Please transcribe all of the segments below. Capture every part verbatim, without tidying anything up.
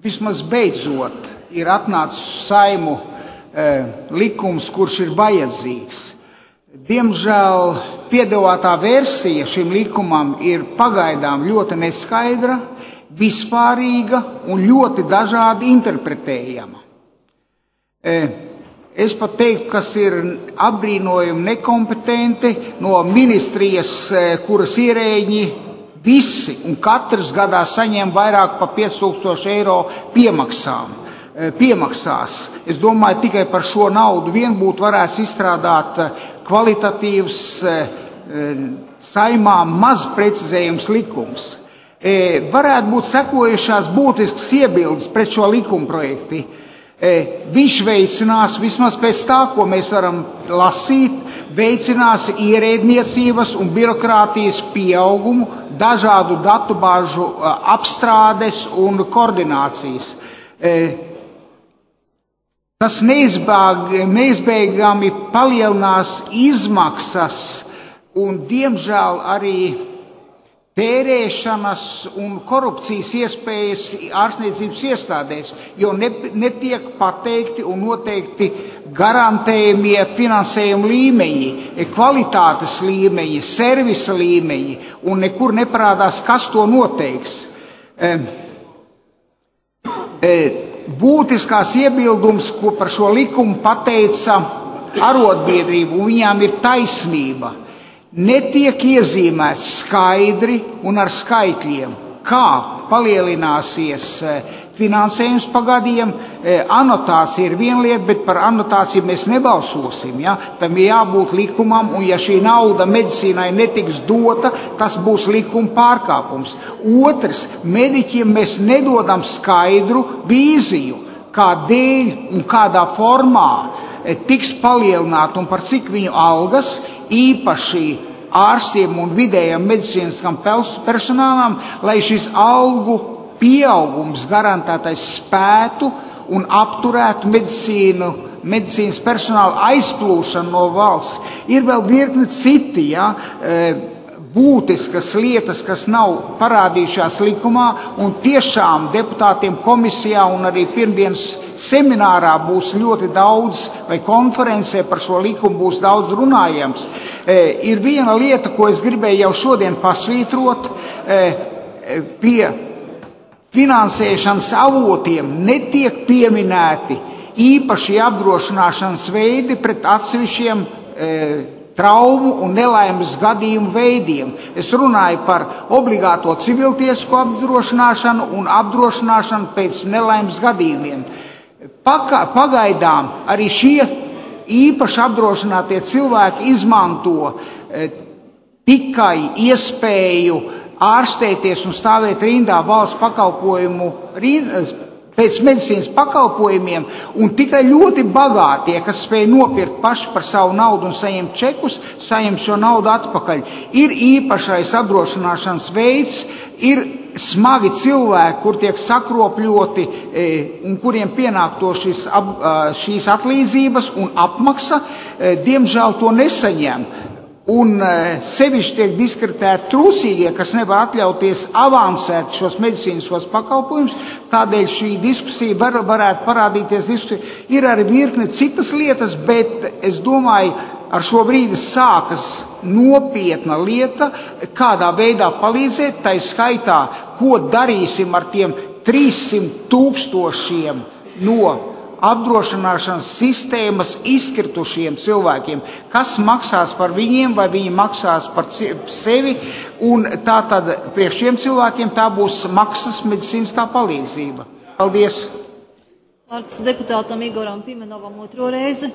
vismaz beidzot ir atnācis Saimu e, likums, kurš ir vajadzīgs. Diemžēl piedāvātā versija šim likumam ir pagaidām ļoti neskaidra, vispārīga un ļoti dažādi interpretējama. E, es pat teiktu, kas ir apbrīnojami nekompetenti no ministrijas, e, kuras ierēģi visi un katrs gadā saņem vairāk par pieci tūkstoši eiro piemaksām. piemaksās. Es domāju, tikai par šo naudu vien būtu varēs izstrādāt kvalitatīvs Saimā maz precizējums likums. Varētu būt sekojušās būtiskas iebildes pret šo likumprojektu. Viņš veicinās, vismaz pēc tā, ko mēs varam lasīt, veicinās ierēdniecības un birokrātijas pieaugumu, dažādu datubāžu apstrādes un koordinācijas. Tas neizbēgami palielinās izmaksas un, diemžēl, arī tērēšanas un korupcijas iespējas ārstniecības iestādēs, jo netiek pateikti un noteikti garantējumie finansējuma līmeņi, kvalitātes līmeņi, servisa līmeņi, un nekur neparādās, kas to noteiks. E, e, Būtiskās iebildums, ko par šo likumu pateica arotbiedrība, un viņām ir taisnība, netiek iezīmēts skaidri un ar skaitļiem, kā palielināsies finansējums pa gadiem. Anotācija ir viena lieta, bet par anotāciju mēs nebalsosim. Ja? Tam ir jābūt likumam, un ja šī nauda medicīnai netiks dota, tas būs likuma pārkāpums. Otrs, mediķiem mēs nedodam skaidru vīziju, kādēļ un kādā formā tiks palielināt un par cik viņu algas, īpaši ārstiem un vidējam medicīniskam personālam, lai šis algu pieaugums garantētais spētu un apturētu medicīnu, medicīnas personāla aizplūšanu no valsts. Ir vēl virkni citi, ja, būtiskas lietas, kas nav parādījušās likumā, un tiešām deputātiem komisijā un arī pirmdienas seminārā būs ļoti daudz, vai konferencē par šo likumu būs daudz runājams. E, ir viena lieta, ko es gribēju jau šodien pasvītrot, e, pie finansēšanas avotiem netiek pieminēti īpaši apdrošināšanas veidi pret atsevišķiem e, traumu un nelaimes gadījumu veidiem. Es runāju par obligāto civiltiesku apdrošināšanu un apdrošināšanu pēc nelaimes gadījumiem. Paka, pagaidām arī šie īpaši apdrošinātie cilvēki izmanto e, tikai iespēju ārstēties un stāvēt rindā valsts pakalpojumu rindā, pēc medicīnas pakalpojumiem, un tikai ļoti bagātie, kas spēj nopirkt paši par savu naudu un saņemt čekus, saņemt šo naudu atpakaļ. Ir īpašais apdrošināšanas veids, ir smagi cilvēki, kur tiek sakropļoti e, un kuriem pienākto šis, ap, šīs atlīdzības un apmaksa, e, diemžēl to nesaņem. Un sevišķi tiek diskreditēti trūcīgie, kas nevar atļauties avansēt šos medicīniskos pakalpojumus. Tādēļ šī diskusija var, varētu parādīties. Diskusija. Ir arī virkne citas lietas, bet es domāju, ar šo brīdi sākas nopietna lieta, kādā veidā palīdzēt, tai skaitā, ko darīsim ar tiem trīssimt tūkstošiem no apdrošināšanas sistēmas izkritušiem cilvēkiem, kas maksās par viņiem, vai viņi maksās par sevi, un tā tad priekš šiem cilvēkiem tā būs maksas medicīniskā palīdzība. Paldies! Vārds deputātam Igoram Pimenovam otro reizi.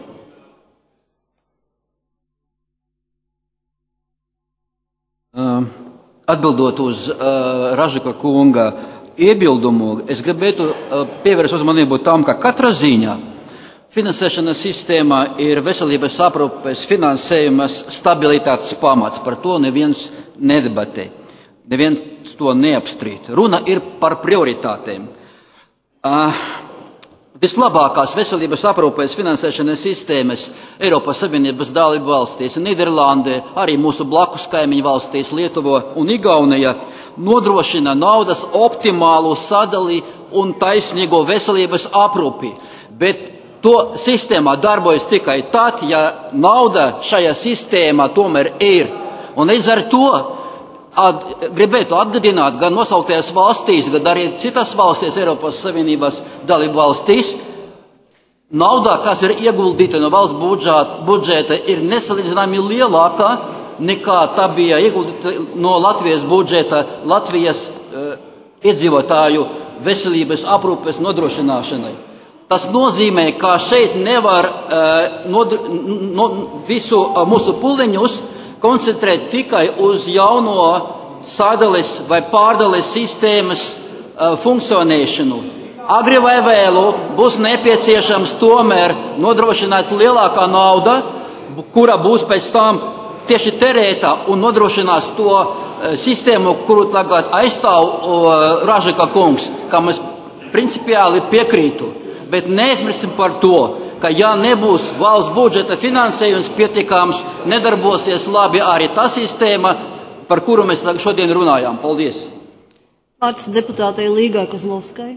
Uh, atbildot uz uh, Ražika kunga iebildumu, es gribētu pievērst uzmanību tam, ka katrā ziņā finansēšanas sistēmā ir veselības aprūpes finansējumas stabilitātes pamats. Par to neviens nedebatē, neviens to neapstrīd. Runa ir par prioritātēm. Uh, vislabākās veselības aprūpes finansēšanas sistēmas Eiropas Savienības dalību valstīs, Nīderlandē, arī mūsu blakus kaimiņu valstīs Lietuva un Igaunija nodrošina naudas optimālu sadali un taisnīgo veselības aprūpi, bet to sistēmā darbojas tikai tad, ja nauda šajā sistēmā tomēr ir. Un līdz ar to at, gribētu atgādināt gan nosauktajās valstīs, gan arī citas valstīs, Eiropas Savienības dalību valstīs, nauda, kas ir ieguldīta no valsts budžeta, budžeta, ir nesalīdzināmi lielāka nekā tā bija ieguldīta no Latvijas budžeta, Latvijas uh, iedzīvotāju veselības aprūpes nodrošināšanai. Tas nozīmē, ka šeit nevar uh, nod, no, visu uh, mūsu pūliņus koncentrēt tikai uz jauno sadales vai pārdales sistēmas uh, funkcionēšanu. Agri vai vēlu būs nepieciešams tomēr nodrošināt lielākā nauda, kura būs pēc tam tieši terēta un nodrošinās to uh, sistēmu, kuru tagad aizstāv uh, Ražika kungs, kam es principiāli piekrītu. Bet neaizmirsim par to, ka ja nebūs valsts budžeta finansējums pietiekams, nedarbosies labi arī tā sistēma, par kuru mēs šodien runājām. Paldies! Vārds deputātei Līgai Kozlovskai.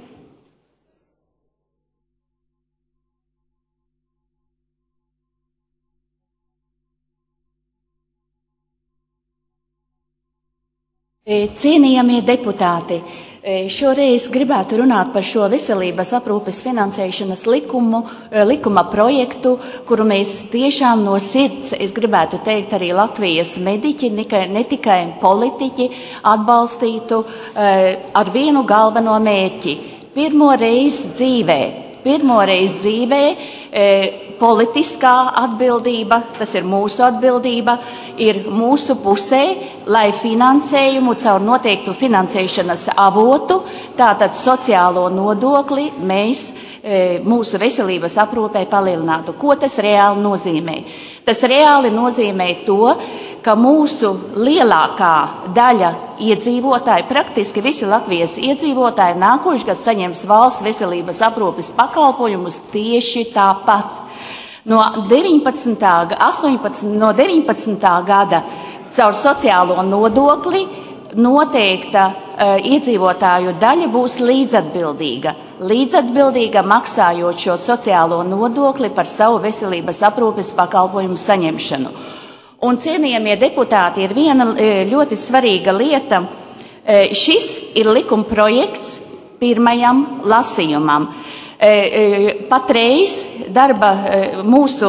Cienījamie deputāti, šoreiz gribētu runāt par šo veselības aprūpes finansēšanas likumu, likuma projektu, kuru mēs tiešām no sirds, es gribētu teikt, arī Latvijas mediķi, ne tikai politiķi, atbalstītu ar vienu galveno mērķi. Pirmo reizi dzīvē, pirmo reizi dzīvē, politiskā atbildība, tas ir mūsu atbildība, ir mūsu pusē, lai finansējumu caur noteiktu finansēšanas avotu, tātad sociālo nodokli, mēs mūsu veselības aprūpē palielinātu. Ko tas reāli nozīmē? Tas reāli nozīmē to, ka mūsu lielākā daļa iedzīvotāji, praktiski visi Latvijas iedzīvotāji nākošgad saņems valsts veselības aprūpes pakalpojumus tieši tāpat. No deviņpadsmitā, astoņpadsmitā, no deviņpadsmitā gada caur sociālo nodokli noteikta uh, iedzīvotāju daļa būs līdzatbildīga. Līdzatbildīga maksājot šo sociālo nodokli par savu veselības aprūpes pakalpojumu saņemšanu. Un, cienījamie deputāti, ir viena ļoti svarīga lieta. Šis ir likuma projekts pirmajam lasījumam. Patreiz darba mūsu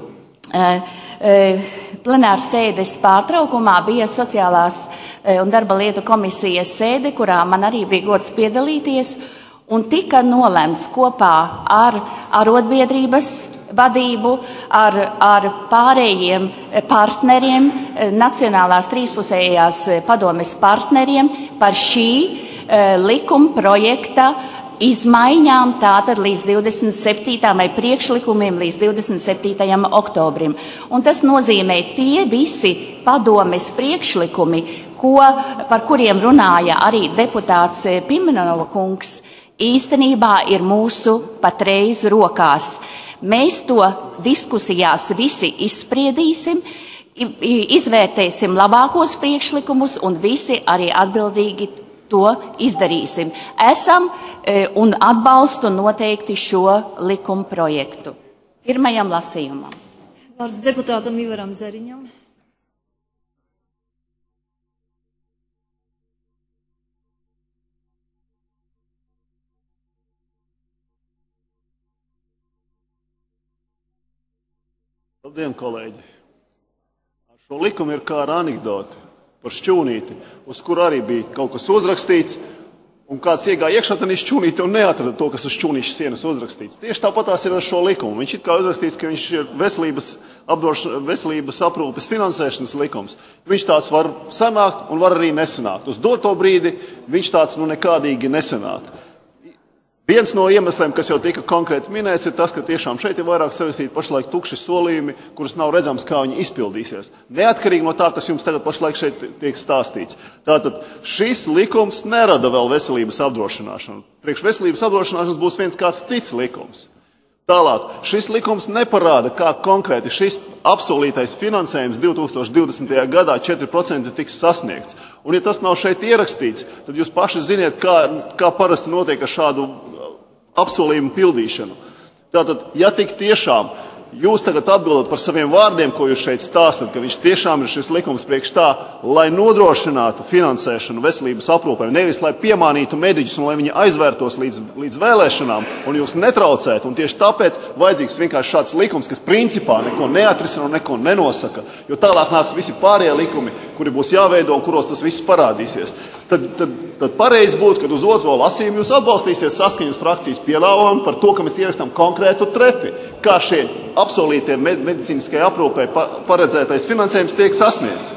plenāra sēdes pārtraukumā bija sociālās un darba lietu komisijas sēde, kurā man arī bija gods piedalīties, un tika nolemts kopā ar arotbiedrības vadību, ar, ar pārējiem partneriem, nacionālās trīspusējās padomes partneriem par šī likuma projekta izmaiņām tātad līdz divdesmit septītajam vai priekšlikumiem līdz divdesmit septītajam oktobrim. Un tas nozīmē tie visi padomes priekšlikumi, ko, par kuriem runāja arī deputāts Pimenova kungs, īstenībā ir mūsu patreiz rokās. Mēs to diskusijās visi izspriedīsim, izvērtēsim labākos priekšlikumus un visi arī atbildīgi to izdarīsim. Esam e, un atbalstu noteikti šo likuma projektu. Pirmajam lasījumam. Vārds deputātam Ivaram Zeriņam. Labdien, kolēģi! Ar šo likumu ir kā ar anekdoti par šķūnīti, uz kur arī bija kaut kas uzrakstīts, un kāds iegāja iekšā tajā šķūnītī un neatrada to, kas uz šķūnīša sienas uzrakstīts. Tieši tāpatās ir ar šo likumu. Viņš it kā uzrakstīts, ka viņš ir veselības, apdroš, veselības aprūpes finansēšanas likums. Viņš tāds var sanākt un var arī nesanākt. Uz doto brīdi viņš tāds nu nekādīgi nesanāk. Viens no iemesliem, kas jau tika konkrēti minēts, ir tas, ka tiešām šeit ir vairāk sarakstīti pašlaik tukši solījumi, kurus nav redzams, kā viņi izpildīsies. Neatkarīgi no tā, kas jums tagad pašlaik šeit tiek stāstīts. Tātad šis likums nerada vēl veselības apdrošināšanu. Priekš veselības apdrošināšanas būs viens kāds cits likums. Tālāk, šis likums neparāda, kā konkrēti šis apsolītais finansējums divi tūkstoši divdesmitajā gadā četri procenti tiks sasniegts. Un ja tas nav šeit ierakstīts, tad jūs paši ziniet, kā, kā parasti notiek ar šādu apsolījumu pildīšanu. Tātad, ja tik tiešām jūs tagad atbildat par saviem vārdiem, ko jūs šeit stāstat, ka viņš tiešām ir šis likums priekš tā, lai nodrošinātu finansēšanu veselības aprūpēm, nevis lai piemānītu mediķus un lai viņi aizvērtos līdz, līdz vēlēšanām un jūs netraucētu. Un tieši tāpēc vajadzīgs vienkārši šāds likums, kas principā neko neatrisina un neko nenosaka, jo tālāk nāks visi pārējie likumi, kuri būs jāveido un kuros tas viss parādīsies. Tad, tad, tad pareizi būtu, kad uz otro lasījumu jūs atbalstīsiet Saskaņas frakcijas piedāvājumu par to, ka mēs ierakstām konkrētu trepi, kā šie apsolītie medicīniskai aprūpē paredzētais finansējums tiek sasniegts.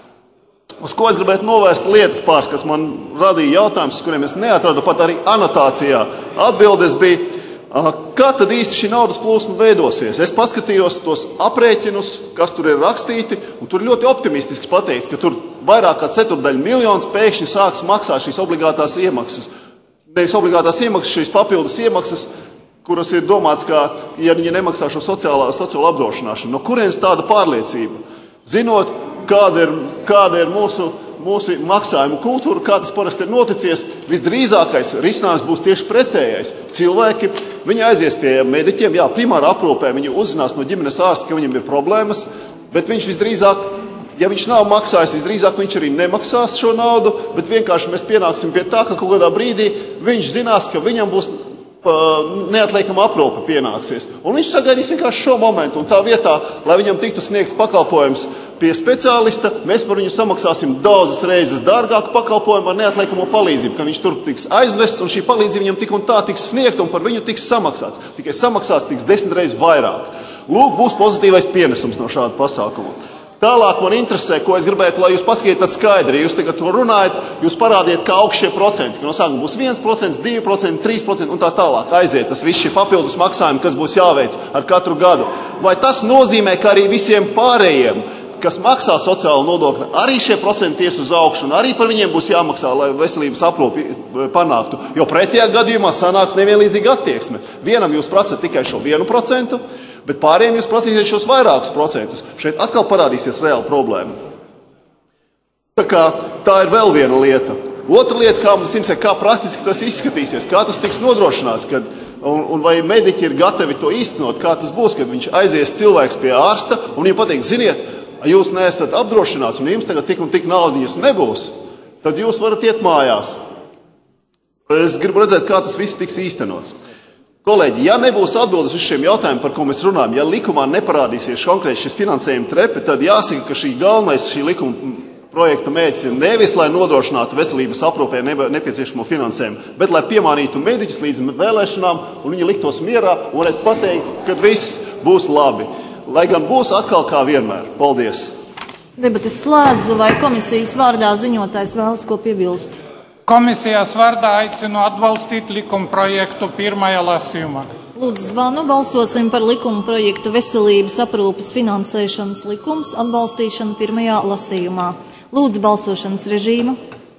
Uz ko es gribētu novērst lietas pāris, kas man radīja jautājums, uz kuriem es neatradu pat arī anotācijā. Atbildes bija, kā tad īsti šī naudas plūsma veidosies. Es paskatījos tos aprēķinus, kas tur ir rakstīti, un tur ļoti optimistiski pateikts, ka tur vairāk kā ceturdaļa miljons pēkšņi sāks maksāt šīs obligātās iemaksas. Nevis obligātās iemaksas, šīs papildus iemaksas, kuras ir domāts, ka, ja viņi nemaksā šo sociālo, sociālo apdrošināšanu. No kurienes tāda pārliecība? Zinot, kāda ir, kāda ir mūsu, mūsu maksājumu kultūra, kā tas parasti ir noticies, visdrīzākais risinājums būs tieši pretējais. Cilvēki, viņi aizies pie mediķiem, jā, primāri aprūpē, viņi uzzinās no ģimenes ārsta, ka viņam ir problēmas, bet viņš visdrīzāk, ja viņš nav maksājis, visdrīzāk viņš arī nemaksās šo naudu, bet vienkārši mēs pienāksim pie tā, ka kaut kādā brīdī viņš zinās, ka viņam būs neatliekama aprūpe pienāksies. Un viņš sagaidīs vienkārši šo momentu, un tā vietā, lai viņam tiktu sniegts pakalpojums pie speciālista, mēs par viņu samaksāsim daudzas reizes dārgāku pakalpojumu ar neatliekamo palīdzību, ka viņš tur tiks aizvests, un šī palīdzība viņam tik un tā tiks sniegta, un par viņu tiks samaksāts. Tikai samaksāts tiks desmit reizes vairāk. Lūk, būs pozitīvais pienesums no šāda pasākuma. Tālāk man interesē, ko es gribētu, lai jūs paskatītat skaidri. Jūs tagad to runājat, jūs parādiet, kā augš šie procenti, ka no sākuma būs viens procents, divi procenti, trīs procenti un tā tālāk aiziet. Tas viss šie papildus maksājumi, kas būs jāveic ar katru gadu. Vai tas nozīmē, ka arī visiem pārējiem, kas maksā sociālo nodokli, arī šie procenti ies uz augšu un arī par viņiem būs jāmaksā, lai veselības aprūpi panāktu? Jo pretējā gadījumā sanāks nevienlīdzīga attieksme. Vienam jūs prasat tikai šo vienu procentu, bet pārējiem jūs prasīsiet šos vairākus procentus. Šeit atkal parādīsies reāla problēma. Tā kā tā ir vēl viena lieta. Otra lieta, kā mums interesē, kā praktiski tas izskatīsies, kā tas tiks nodrošināts, kad, un, un vai mediķi ir gatavi to īstenot, kā tas būs, kad viņš aizies cilvēks pie ārsta un viņam pateiks, ziniet, jūs neesat apdrošināts un jums tagad tik un tik naudiņas nebūs, tad jūs varat iet mājās. Es gribu redzēt, kā tas viss tiks īstenots. Kolēģi, ja nebūs atbildes uz šiem jautājumiem, par ko mēs runājam, ja likumā neparādīsies konkrēti šis finansējuma trepi, tad jāsaka, ka šī galvenais šī likuma projekta mērķis ir nevis, lai nodrošinātu veselības aprūpē nepieciešamo finansējumu, bet lai piemānītu mediķus līdz vēlēšanām un viņi liktos mierā un varētu pateikt, ka viss būs labi. Lai gan būs atkal kā vienmēr. Paldies! Debates slēdzu, vai komisijas vārdā ziņotājs vēlas ko piebilst? Komisijas vārdā aicinu atbalstīt likuma projektu pirmajā lasījumā. Lūdzu zvanu, balsosim par likuma projektu veselības aprūpes finansēšanas likums atbalstīšanu pirmajā lasījumā. Lūdzu balsošanas režīmu.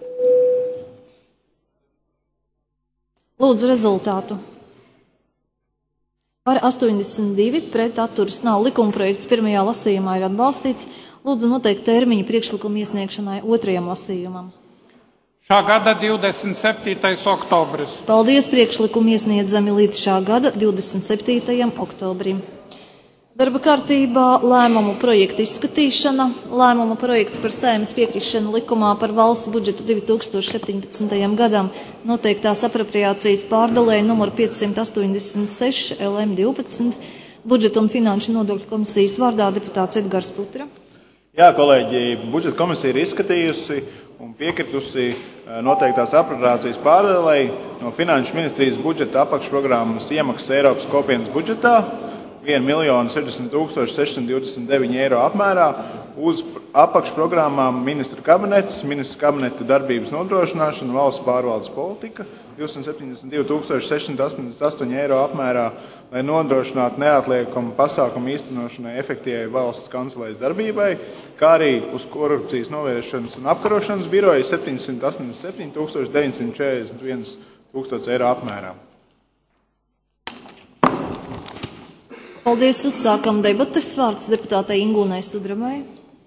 Lūdzu rezultātu. Par astoņdesmit divi pret atturas nav. Likuma projekts pirmajā lasījumā ir atbalstīts. Lūdzu noteikt termiņu priekšlikumu iesniegšanai otrajam lasījumam. Šā gada divdesmit septītais oktobris. Paldies, priekšlikumu iesniedzami līdz šā gada divdesmit septītajam oktobrim. Darba kārtībā lēmumu projektu izskatīšana. Lēmumu projekts par Saeimas piekrišanu likumā par valsts budžetu divi tūkstoši septiņpadsmitajam gadam noteiktās apropriācijas pārdalē numur piecsimt astoņdesmit seši L M divpadsmit. Budžeta un finanšu nodokļu komisijas vārdā deputāts Edgars Putra. Jā, kolēģi, budžeta komisija ir izskatījusi un piekritusi noteiktās apropriācijas pārdalei no Finanšu ministrijas budžeta apakšprogrammas iemaksas Eiropas kopienas budžetā viens miljons sešdesmit tūkstoši sešsimt divdesmit deviņi eiro apmērā uz apakšprogrammām ministra kabinets, ministra kabineta darbības nodrošināšana, valsts pārvaldes politika divsimt septiņdesmit divi tūkstoši sešsimt astoņdesmit astoņi eiro apmērā, lai nodrošinātu neatliekamu pasākumu īstenošanai efektīvai valsts kancelējas darbībai, kā arī uz korupcijas novēršanas un apkarošanas biroja septiņsimt astoņdesmit septiņi tūkstoši deviņsimt četrdesmit viens tūkstoši eiro apmērā. Paldies, uzsākam debates. Vārds deputātei Ingūnai Sudramai.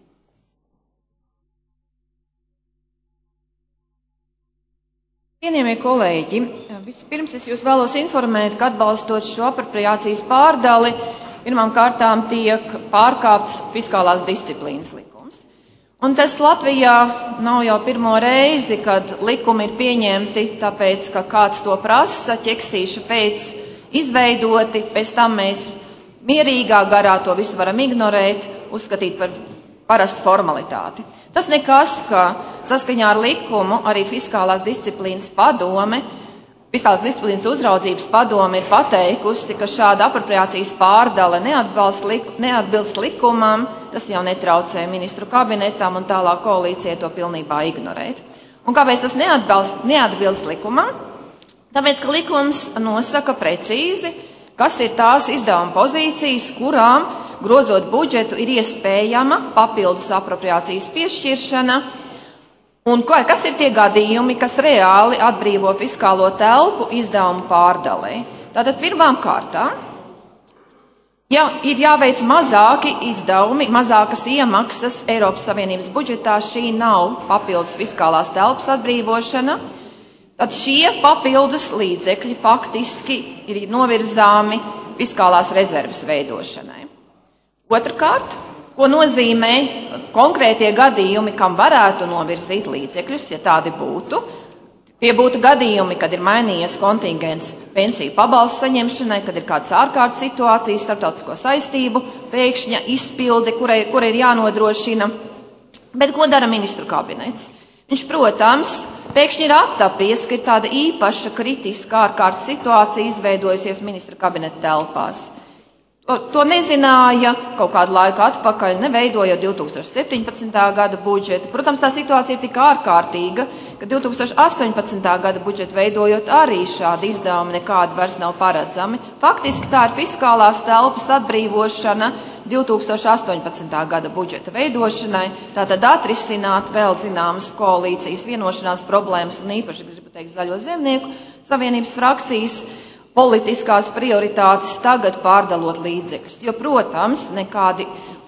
Cienījamie kolēģi, vispirms es jūs vēlos informēt, ka atbalstot šo apropriācijas pārdali, pirmām kārtām tiek pārkāpts fiskālās disciplīnas likums. Un tas Latvijā nav jau pirmo reizi, kad likumi ir pieņemti, tāpēc, ka kāds to prasa, ķeksīšu pēc izveidoti, pēc tam mēs mierīgā garā to visu varam ignorēt, uzskatīt par parastu formalitāti. Tas nekas, ka saskaņā ar likumu arī fiskālās disciplīnas padome, fiskālās disciplīnas uzraudzības padome ir pateikusi, ka šāda apropriācijas pārdale liku, neatbilst likumam, tas jau netraucē ministru kabinetam un tālāk koalīcijai to pilnībā ignorēt. Un kāpēc tas neatbilst, neatbilst likumam? Tāpēc, ka likums nosaka precīzi, kas ir tās izdevuma pozīcijas, kurām, grozot budžetu, ir iespējama papildus apropriācijas piešķiršana, un kas ir tie gadījumi, kas reāli atbrīvo fiskālo telpu izdevumu pārdalē. Tātad pirmām kārtām, ja ir jāveic mazāki izdevumi, mazākas iemaksas Eiropas Savienības budžetā, šī nav papildus fiskālās telpas atbrīvošana, tad šie papildus līdzekļi faktiski ir novirzāmi fiskālās rezerves veidošanai. Otrkārt, ko nozīmē konkrētie gadījumi, kam varētu novirzīt līdzekļus, ja tādi būtu. Tie būtu gadījumi, kad ir mainījies kontingents pensiju pabalstu saņemšanai, kad ir kādas ārkārtas situācijas, starptautisko saistību, pēkšņa izpilde, kurai, kurai ir jānodrošina. Bet ko dara ministru kabinets? Viņš, protams, pēkšņi ir attapies, ka ir tāda īpaša kritiska ārkārtas situācija izveidojusies ministra kabineta telpās. To, to nezināja kaut kādu laiku atpakaļ, neveidojot divi tūkstoši septiņpadsmitā gada budžetu. Protams, tā situācija ir tik ārkārtīga, ka divi tūkstoši astoņpadsmitā gada budžetu veidojot arī šādi izdevumi nekādi vairs nav paredzami. Faktiski tā ir fiskālās telpas atbrīvošana divi tūkstoši astoņpadsmitā gada budžeta veidošanai, tātad atrisināt vēl zināmas koalīcijas vienošanās problēmas un īpaši, gribu teikt, Zaļo zemnieku savienības frakcijas politiskās prioritātes tagad pārdalot līdzekļus. Jo, protams, nekādi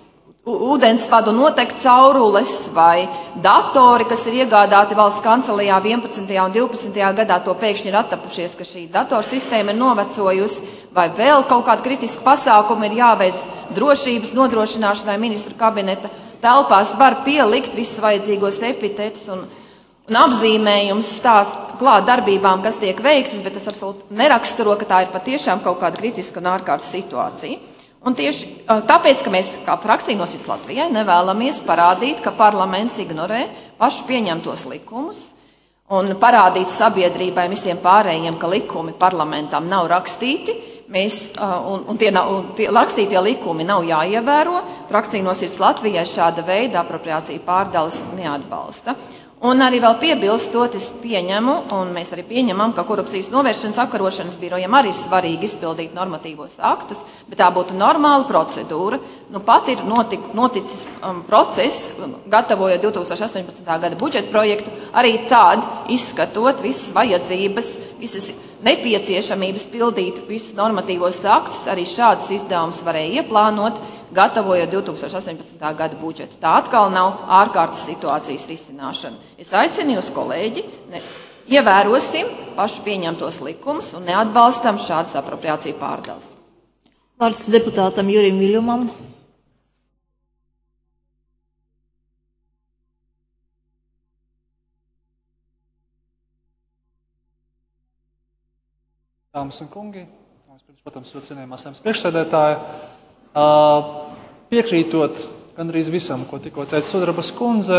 ūdensvadu notek caurules vai datori, kas ir iegādāti valsts kancelējā vienpadsmitajā un divpadsmitajā gadā, to pēkšņi ir attapušies, ka šī datorsistēma ir novecojusi, vai vēl kaut kāda kritiska pasākuma ir jāveic drošības nodrošināšanai ministru kabineta telpās, var pielikt visus vajadzīgos epitetus un Un apzīmējums stāst klāt darbībām, kas tiek veiktas, bet tas absolūti neraksturo, ka tā ir patiešām kaut kāda kritiska un ārkārtas situācija. Un tieši tāpēc, ka mēs kā frakcija no Sirds Latvijai nevēlamies parādīt, ka parlaments ignorē pašu pieņemtos likumus un parādīt sabiedrībai visiem pārējiem, ka likumi parlamentam nav rakstīti, mēs, un, un, tie nav, un tie rakstītie likumi nav jāievēro, frakcija no Sirds Latvijai šāda veida apropriācija pārdales neatbalsta. Un arī vēl piebilstot, es pieņemu, un mēs arī pieņemam, ka korupcijas novēršanas apkarošanas birojam arī svarīgi izpildīt normatīvos aktus, bet tā būtu normāla procedūra. Nu, pat ir notik, noticis um, process, gatavojot divi tūkstoši astoņpadsmitā gada budžeta projektu, arī tād izskatot visas vajadzības, visas nepieciešamības pildīt visus normatīvos aktus, arī šādus izdevumus varēja ieplānot, gatavojot divi tūkstoši astoņpadsmitā gada budžetu. Tā atkal nav ārkārtas situācijas risināšana. Es aicinu jūs, kolēģi, ne, ievērosim pašu pieņemtos likumus un neatbalstam šādas apropriāciju pārdales. Vārds deputātam Jurim Viļumam. Dāmas un kungi, protams, ļoti cienījamā Saeimas priekšsēdētāja, piekrītot gandrīz visam, ko tikko teica Sudrabas kundze,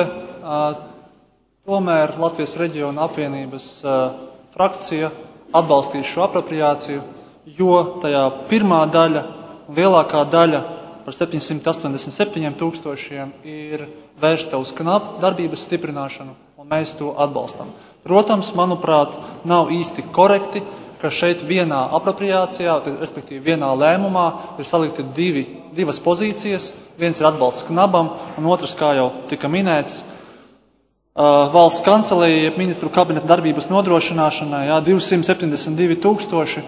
tomēr Latvijas reģiona apvienības frakcija atbalstīs šo apropriāciju, jo tajā pirmā daļa, lielākā daļa par septiņsimt astoņdesmit septiņiem tūkstošiem ir vērsta uz knapu darbības stiprināšanu, un mēs to atbalstam. Protams, manuprāt, nav īsti korekti, ka šeit vienā apropriācijā, respektīvi vienā lēmumā, ir salikti divi, divas pozīcijas. Viens ir atbalsts knabam, un otrs, kā jau tika minēts, valsts kancelēja, ministru kabineta darbības nodrošināšanai, jā, divsimt septiņdesmit divi tūkstoši.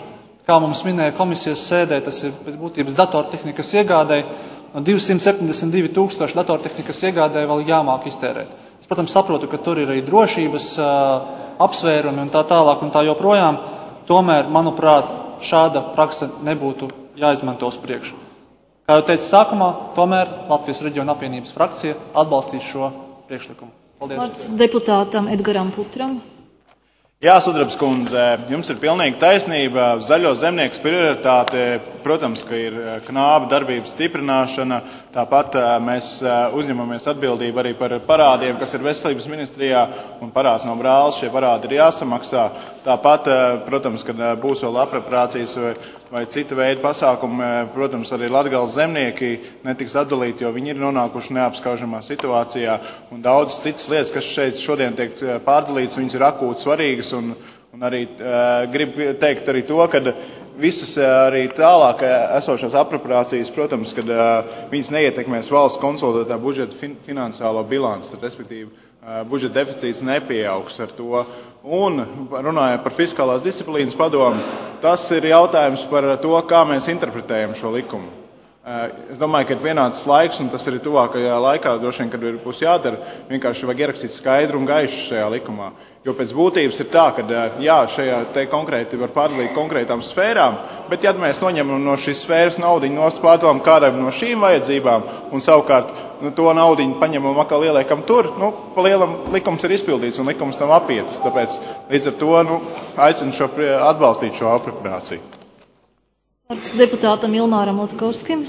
kā mums minēja komisijas sēdē, tas ir pēc būtības datortehnikas iegādēji, no divsimt septiņdesmit divi tūkstoši datortehnikas iegādēji vēl jāmāk iztērēt. Es, protams, saprotu, ka tur ir arī drošības apsvērumi un tā tālāk un tā joprojām. Tomēr, manuprāt, šāda praksa nebūtu jāizmanto uz priekšu. Kā jau teicu sākumā, tomēr Latvijas reģiona apvienības frakcija atbalstīs šo priekšlikumu. Paldies. Vārds deputātam Edgaram Putram. Jā, Sudrabs kundze, jums ir pilnīgi taisnība. Zaļo zemnieku prioritāte, protams, ka ir knābu darbības stiprināšana. Tāpat mēs uzņemamies atbildību arī par parādiem, kas ir veselības ministrijā, un parāds no brāles, šie parādi ir jāsamaksā. Tāpat, protams, kad būs vēl apropriācijas vai, vai cita veida pasākumi, protams, arī Latgales zemnieki netiks atdalīti, jo viņi ir nonākuši neapskaužamā situācijā. Un daudz citas lietas, kas šeit šodien tiek pārdalītas, viņas ir akūti svarīgas. Un, un arī uh, gribu teikt arī to, ka visas uh, arī tālāk esošās apropriācijas, protams, kad uh, viņas neietekmēs valsts konsolidētā budžeta fin finansiālo bilanci, respektīvi uh, budžeta deficīts nepieaugs ar to. Un runājot par fiskālās disciplīnas padomu, tas ir jautājums par to, kā mēs interpretējam šo likumu. Uh, es domāju, ka ir pienācis laiks, un tas arī tuvākajā laikā, droši vien, kad būs jādara, vienkārši vajag ierakstīt skaidru un gaišu šajā likumā. Jo pēc būtības ir tā, ka jā, šajā te konkrēti var pārdalīt konkrētām sfērām, bet ja mēs noņemam no šīs sfēras naudiņu nost pārdalām kādam no šīm vajadzībām un savukārt nu, to naudiņu paņemam atkal ieliekam tur, nu, pa lielam likums ir izpildīts un likums tam apietas. Tāpēc līdz ar to nu, aicinu šo, atbalstīt šo apropriāciju. Vārds deputātam Ilmāram Latkovskim.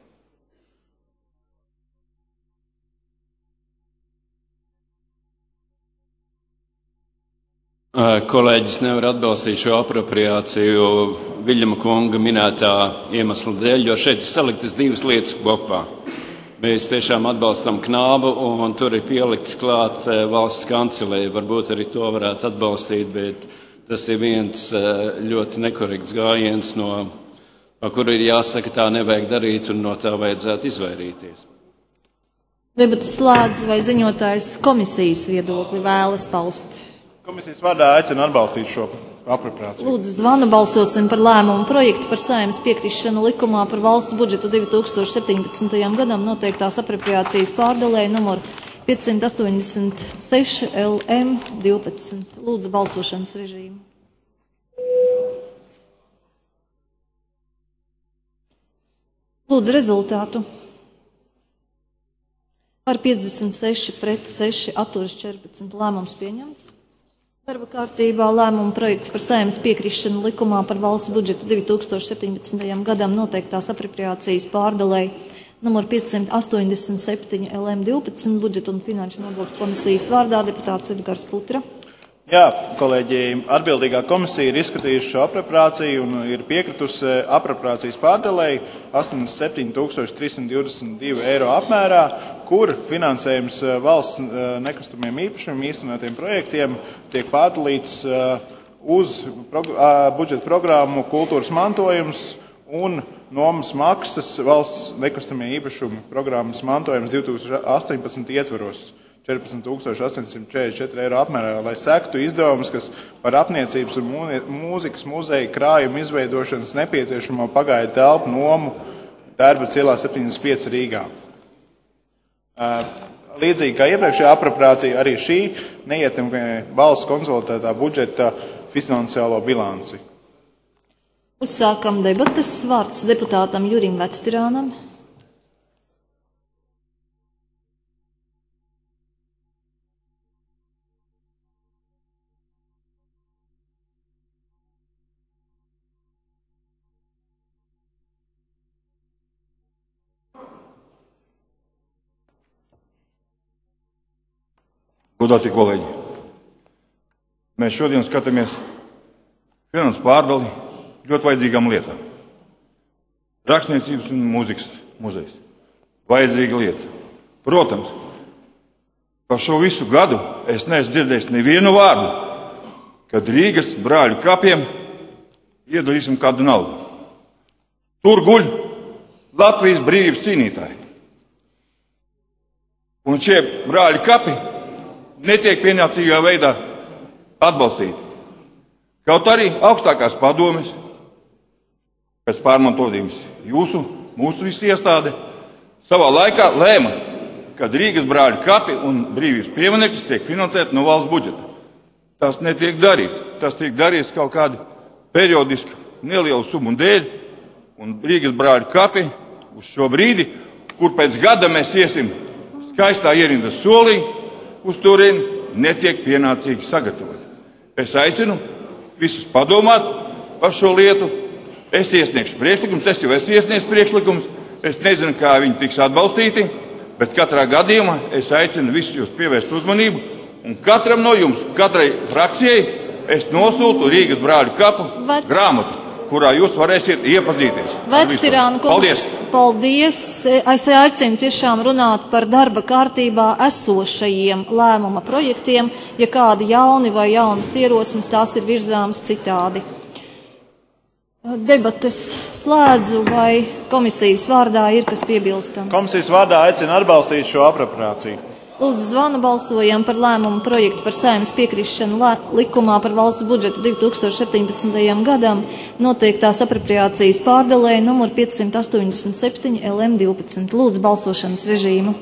Kolēģis nevar atbalstīt šo apropriāciju Viļņama kunga minētā iemesla dēļ, jo šeit ir saliktas divas lietas kopā. Mēs tiešām atbalstam knābu, un tur ir pielikts klāt valsts kancelei. Varbūt arī to varētu atbalstīt, bet tas ir viens ļoti nekorekts gājiens, no kura ir jāsaka, tā nevajag darīt, un no tā vajadzētu izvairīties. Debatas slēdz, vai ziņotājs komisijas viedokli vēlas paust? Komisijas vārdā aicinu atbalstīt šo apropriāciju. Lūdzu, zvanu balsosim par lēmumu projektu par Saeimas piekrišanu likumā par valsts budžetu divi tūkstoši septiņpadsmitajam gadam noteiktās apropriācijas pārdalēji numur piecsimt astoņdesmit seši L M divpadsmit. Lūdzu, balsošanas režīmu. Lūdzu, rezultātu. Par piecdesmit seši pret seši atturas četrpadsmit lēmums pieņemts. Darba kārtībā lēmuma projekts par Saeimas piekrišanu likumā par valsts budžetu divi tūkstoši septiņpadsmitajam gadam noteiktās apropriācijas pārdalēji numur piecsimt astoņdesmit septiņi L M divpadsmit budžeta un finanšu nodokļu komisijas vārdā deputāts Edgars Putra. Jā, kolēģi, atbildīgā komisija ir izskatījusi šo apropriāciju un ir piekritusi apropriācijas pārdalēji astoņdesmit septiņi tūkstoši trīs simti divdesmit divi eiro apmērā, kur finansējums valsts nekustamiem īpašumiem īstenotiem projektiem tiek pārdalīts uz budžeta programmu kultūras mantojums un nomas maksas valsts nekustamie īpašumi programmas mantojums divi tūkstoši astoņpadsmit ietveros. četrpadsmit tūkstoši astoņsimt četrdesmit četri eiro apmērā, lai sektu izdevumus, kas par apniecības un mūzikas muzeja krājumu izveidošanas nepieciešamo pagaidu telpu nomu Tērbatas ielā septiņdesmit pieci Rīgā. Līdzīgi kā iepriekšējā apropriācija, arī šī neietekmē valsts konsolidētā budžeta finansiālo bilanci. Uzsākam debates. Vārds deputātam Jurim Vectirānam. Godātie kolēģi, mēs šodien skatāmies finanses pārdali ļoti vajadzīgām lietām. Rakstniecības un mūzikas muzejs. Vajadzīga lieta. Protams, par šo visu gadu es neesmu dzirdējis nevienu vārdu, kad Rīgas brāļu kapiem iedalīsim kādu naudu. Tur guļ Latvijas brīvības cīnītāji. Un šie brāļu kapi netiek pienācīgā veidā atbalstīti. Kaut arī augstākās padomes pēc pārmantojums jūsu, mūsu visu iestāde, savā laikā lēma, ka Rīgas brāļu kapi un brīvības piemineklis tiek finansēti no valsts budžeta. Tas netiek darīts. Tas tiek darīts kaut kādu periodisku nelielu summu dēļ, un Rīgas brāļu kapi uz šo brīdi, kur pēc gada mēs iesim skaistā ierindas solī, uz turien netiek pienācīgi sagatavot. Es aicinu visus padomāt par šo lietu. Es iesniegšu priekšlikumus, es jau esmu iesniegts priekšlikumus, es nezinu, kā viņi tiks atbalstīti, bet katrā gadījumā es aicinu visus jūs pievērst uzmanību, un katram no jums, katrai frakcijai, es nosūtu Rīgas brāļu kapu Vec... grāmatu, kurā jūs varēsiet iepazīties. Vectirāna kungs, paldies. paldies. Es aicinu tiešām runāt par darba kārtībā esošajiem lēmuma projektiem, ja kādi jauni vai jaunas ierosmes, tās ir virzāmas citādi. Debates slēdzu, vai komisijas vārdā ir kas piebilstams? Komisijas vārdā aicina atbalstīt šo apropriāciju. Lūdzu, zvanu balsojam par lēmumu projektu par Saeimas piekrišanu likumā par valsts budžetu divi tūkstoši septiņpadsmitajam gadam noteiktās apropriācijas pārdalē numur piecsimt astoņdesmit septiņi L M divpadsmit. Lūdzu, balsošanas režīmu.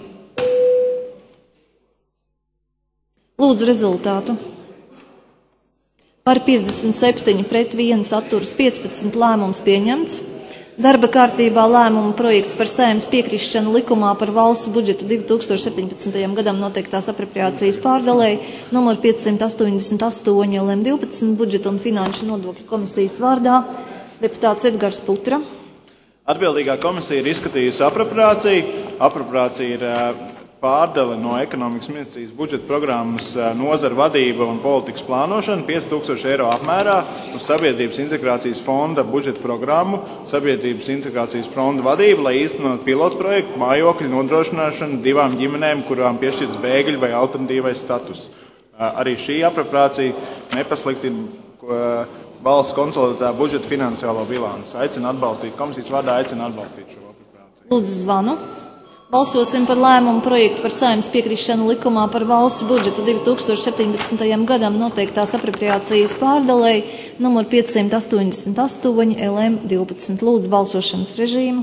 Lūdzu, rezultātu. Par piecdesmit septiņi pret viens atturas piecpadsmit lēmums pieņemts. Darba kārtībā lēmuma projekts par Saeimas piekrišanu likumā par valsts budžetu divi tūkstoši septiņpadsmitajam gadam noteiktās apropriācijas pārdalē numur piecsimt astoņdesmit astoņi L M divpadsmit budžeta un finanšu nodokļu komisijas vārdā deputāts Edgars Putra. Atbildīgā komisija ir izskatījusi apropriāciju. Apropriācija ir pārdale no ekonomikas ministrijas budžeta programmas nozara vadība un politikas plānošana pieci tūkstoši eiro apmērā uz sabiedrības integrācijas fonda budžeta programmu, sabiedrības integrācijas fonda vadību, lai īstenot pilotu projektu mājokļu nodrošināšanu divām ģimenēm, kurām piešķirts bēgļu vai alternatīvais status. Arī šī apropriācija nepasliktina valsts konsolidētā budžeta finansiālo bilanci. Aicina atbalstīt, komisijas vārdā aicina atbalstīt šo apropriāciju. Lūdzu, zvanu. Balsosim par lēmumu projektu par Saeimas piekrišanu likumā par valsts budžetu divi tūkstoši septiņpadsmitajam gadam noteiktās apropriācijas pārdalē numur piecsimt astoņdesmit astoņi L M divpadsmit. Lūdzu, balsošanas režīmu.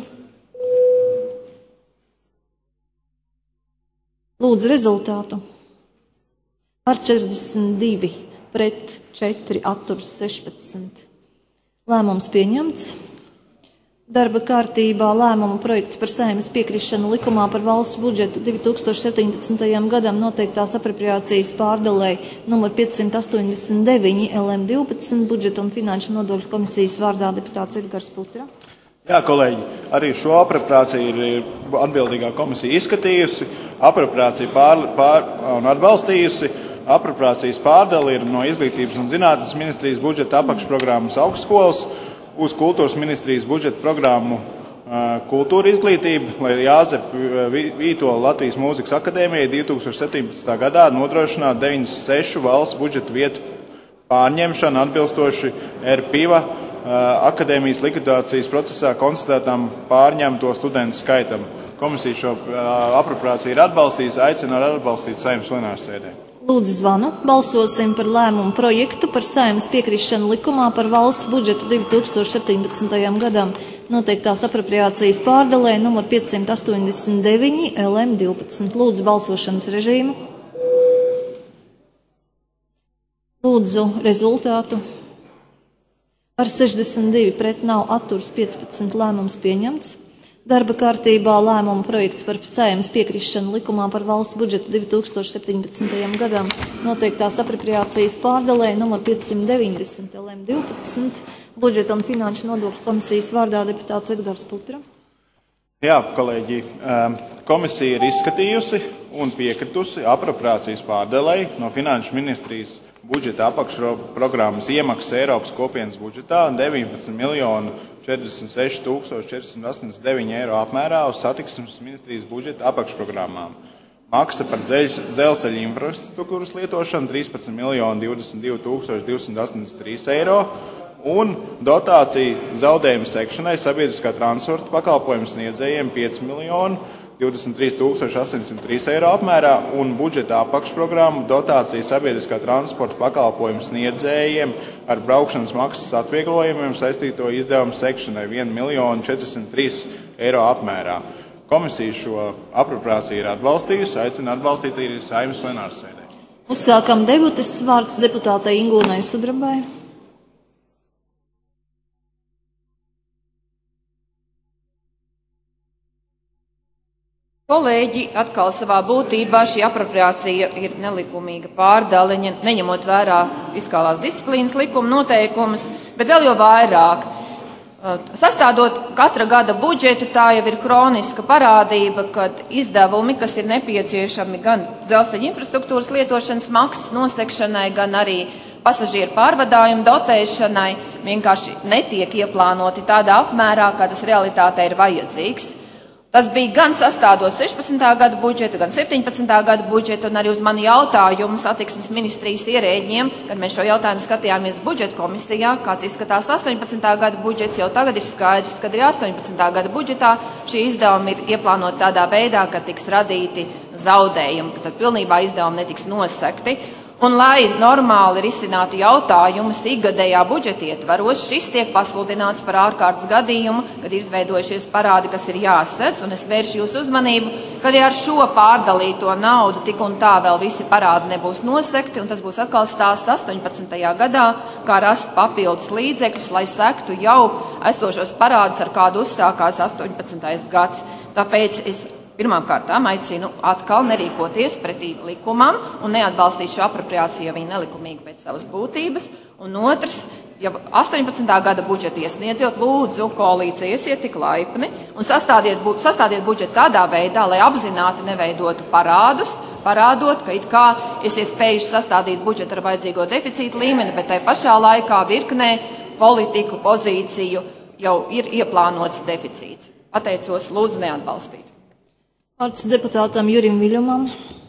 Lūdzu, rezultātu. Par četrdesmit divi pret četri atturas sešpadsmit. Lēmums pieņemts. Darba kārtībā lēmuma projekts par Saeimas piekrišanu likumā par valsts budžetu divi tūkstoši septiņpadsmitajam gadam noteiktās apropriācijas pārdalē numur piecsimt astoņdesmit deviņi L M divpadsmit budžeta un finanšu nodokļu komisijas vārdā deputāts Edgars Putra. Jā, kolēģi, arī šo apropriāciju ir atbildīgā komisija izskatījusi, apropriāciju pār, pār un atbalstījusi. Apropriācijas pārdali ir no Izglītības un zinātnes ministrijas budžeta apakšprogrammas augstskolas uz kultūras ministrijas budžeta programmu kultūra izglītība, lai Jāzep Vītola Latvijas mūzikas akadēmijai divi tūkstoši septiņpadsmitajā gadā nodrošinātu deviņdesmit sešu valsts budžeta vietu pārņemšanu atbilstoši R P I V A akadēmijas likvidācijas procesā konstatētām pārņemto studentu skaitam. Komisija šo apropriāciju ir atbalstījusi, aicina ar atbalstīt Saeimas plenārsēdē. Lūdzu, zvanu. Balsosim par lēmumu projektu par Saeimas piekrišanu likumā par valsts budžetu divi tūkstoši septiņpadsmitajam gadam noteiktās apropriācijas pārdalē numur piecsimt astoņdesmit deviņi L M divpadsmit. Lūdzu, balsošanas režīmu. Lūdzu, rezultātu. Par sešdesmit divi pret nav atturs piecpadsmit lēmums pieņemts. Darba kārtībā lēmuma projekts par Saeimas piekrišanu likumā par valsts budžetu divi tūkstoši septiņpadsmitajam gadam noteiktās apropriācijas pārdalē numur piecsimt deviņdesmit L M divpadsmit budžeta un finanšu nodokļu komisijas vārdā deputāts Edgars Putra. Jā, kolēģi, komisija ir izskatījusi un piekritusi apropriācijas pārdalei no finanšu ministrijas budžeta apakšprogrammas iemaksas Eiropas kopienas budžetā deviņpadsmit miljonu četrdesmit seši tūkstoši četrsimt astoņdesmit deviņi eiro apmērā uz satiksmes ministrijas budžeta apakšprogrammām. Maksa par dzelzceļa infrastruktūras lietošanu trīspadsmit miljoni divdesmit divi tūkstoši divsimt astoņdesmit trīs eiro un dotācija zaudējumu sekšanai sabiedriskā transporta pakalpojumu sniedzējiem pieci miljoni divdesmit trīs tūkstoši astoņsimt trīs eiro apmērā un budžeta apakšprogrammu dotācija sabiedriskā transporta pakalpojumu sniedzējiem ar braukšanas maksas atvieglojumiem saistīto izdevumu sekšanai vienu miljonu četrsimt trīs eiro apmērā. Komisija šo apropriāciju ir atbalstījusi, aicina atbalstīt arī Saeimas plenārsēdē. Uzsākam debates, vārds deputātei Ingūnai Sudrabai. Kolēģi, atkal savā būtībā šī apropriācija ir nelikumīga pārdale, neņemot vērā fiskālās disciplīnas likuma noteikumus, bet vēl jau vairāk. Sastādot katra gada budžetu, tā jau ir kroniska parādība, kad izdevumi, kas ir nepieciešami gan dzelzceļa infrastruktūras lietošanas maksas nosekšanai, gan arī pasažieru pārvadājumu dotēšanai, vienkārši netiek ieplānoti tādā apmērā, kā tas realitātē ir vajadzīgs. Tas bija gan sastādot sešpadsmitā gada budžetu, gan septiņpadsmitā gada budžetu, un arī uz mani jautājumu satiksmes ministrijas ierēģiem, kad mēs šo jautājumu skatījāmies budžeta komisijā, kāds izskatās astoņpadsmitā gada budžets, jau tagad ir skaidrs, kad arī astoņpadsmitā gada budžetā šie izdevumi ir ieplānoti tādā veidā, ka tiks radīti zaudējumi, ka tad pilnībā izdevumi netiks nosekti. Un, lai normāli risinātu jautājumus ikgadējā budžeta ietvaros, šis tiek pasludināts par ārkārtas gadījumu, kad ir izveidojušies parādi, kas ir jāsedz, un es vēršu jūsu uzmanību, ka ja ar šo pārdalīto naudu tik un tā vēl visi parādi nebūs nosekti, un tas būs atkal stāsts astoņpadsmitajā gadā, kā rast papildus līdzekļus, lai sektu jau esošos parādus, ar kādu uzsākās astoņpadsmitais gads. Tāpēc es pirmām kārtām aicinu atkal nerīkoties pretī likumam un neatbalstīt šo apropriāciju, jo viņa nelikumīga pēc savas būtības. Un otrs, ja astoņpadsmitā gada budžetu iesniedzot, lūdzu, koalīcija iesiet tik laipni un sastādiet, bu, sastādiet budžetu tādā veidā, lai apzināti neveidotu parādus, parādot, ka it kā esiet spējuši sastādīt budžetu ar vajadzīgo deficītu līmeni, bet tai pašā laikā virknē politiku pozīciju jau ir ieplānots deficīts. Pateicos, lūdzu, neatbalstīt. Vārds deputātam Jurim Viļumam.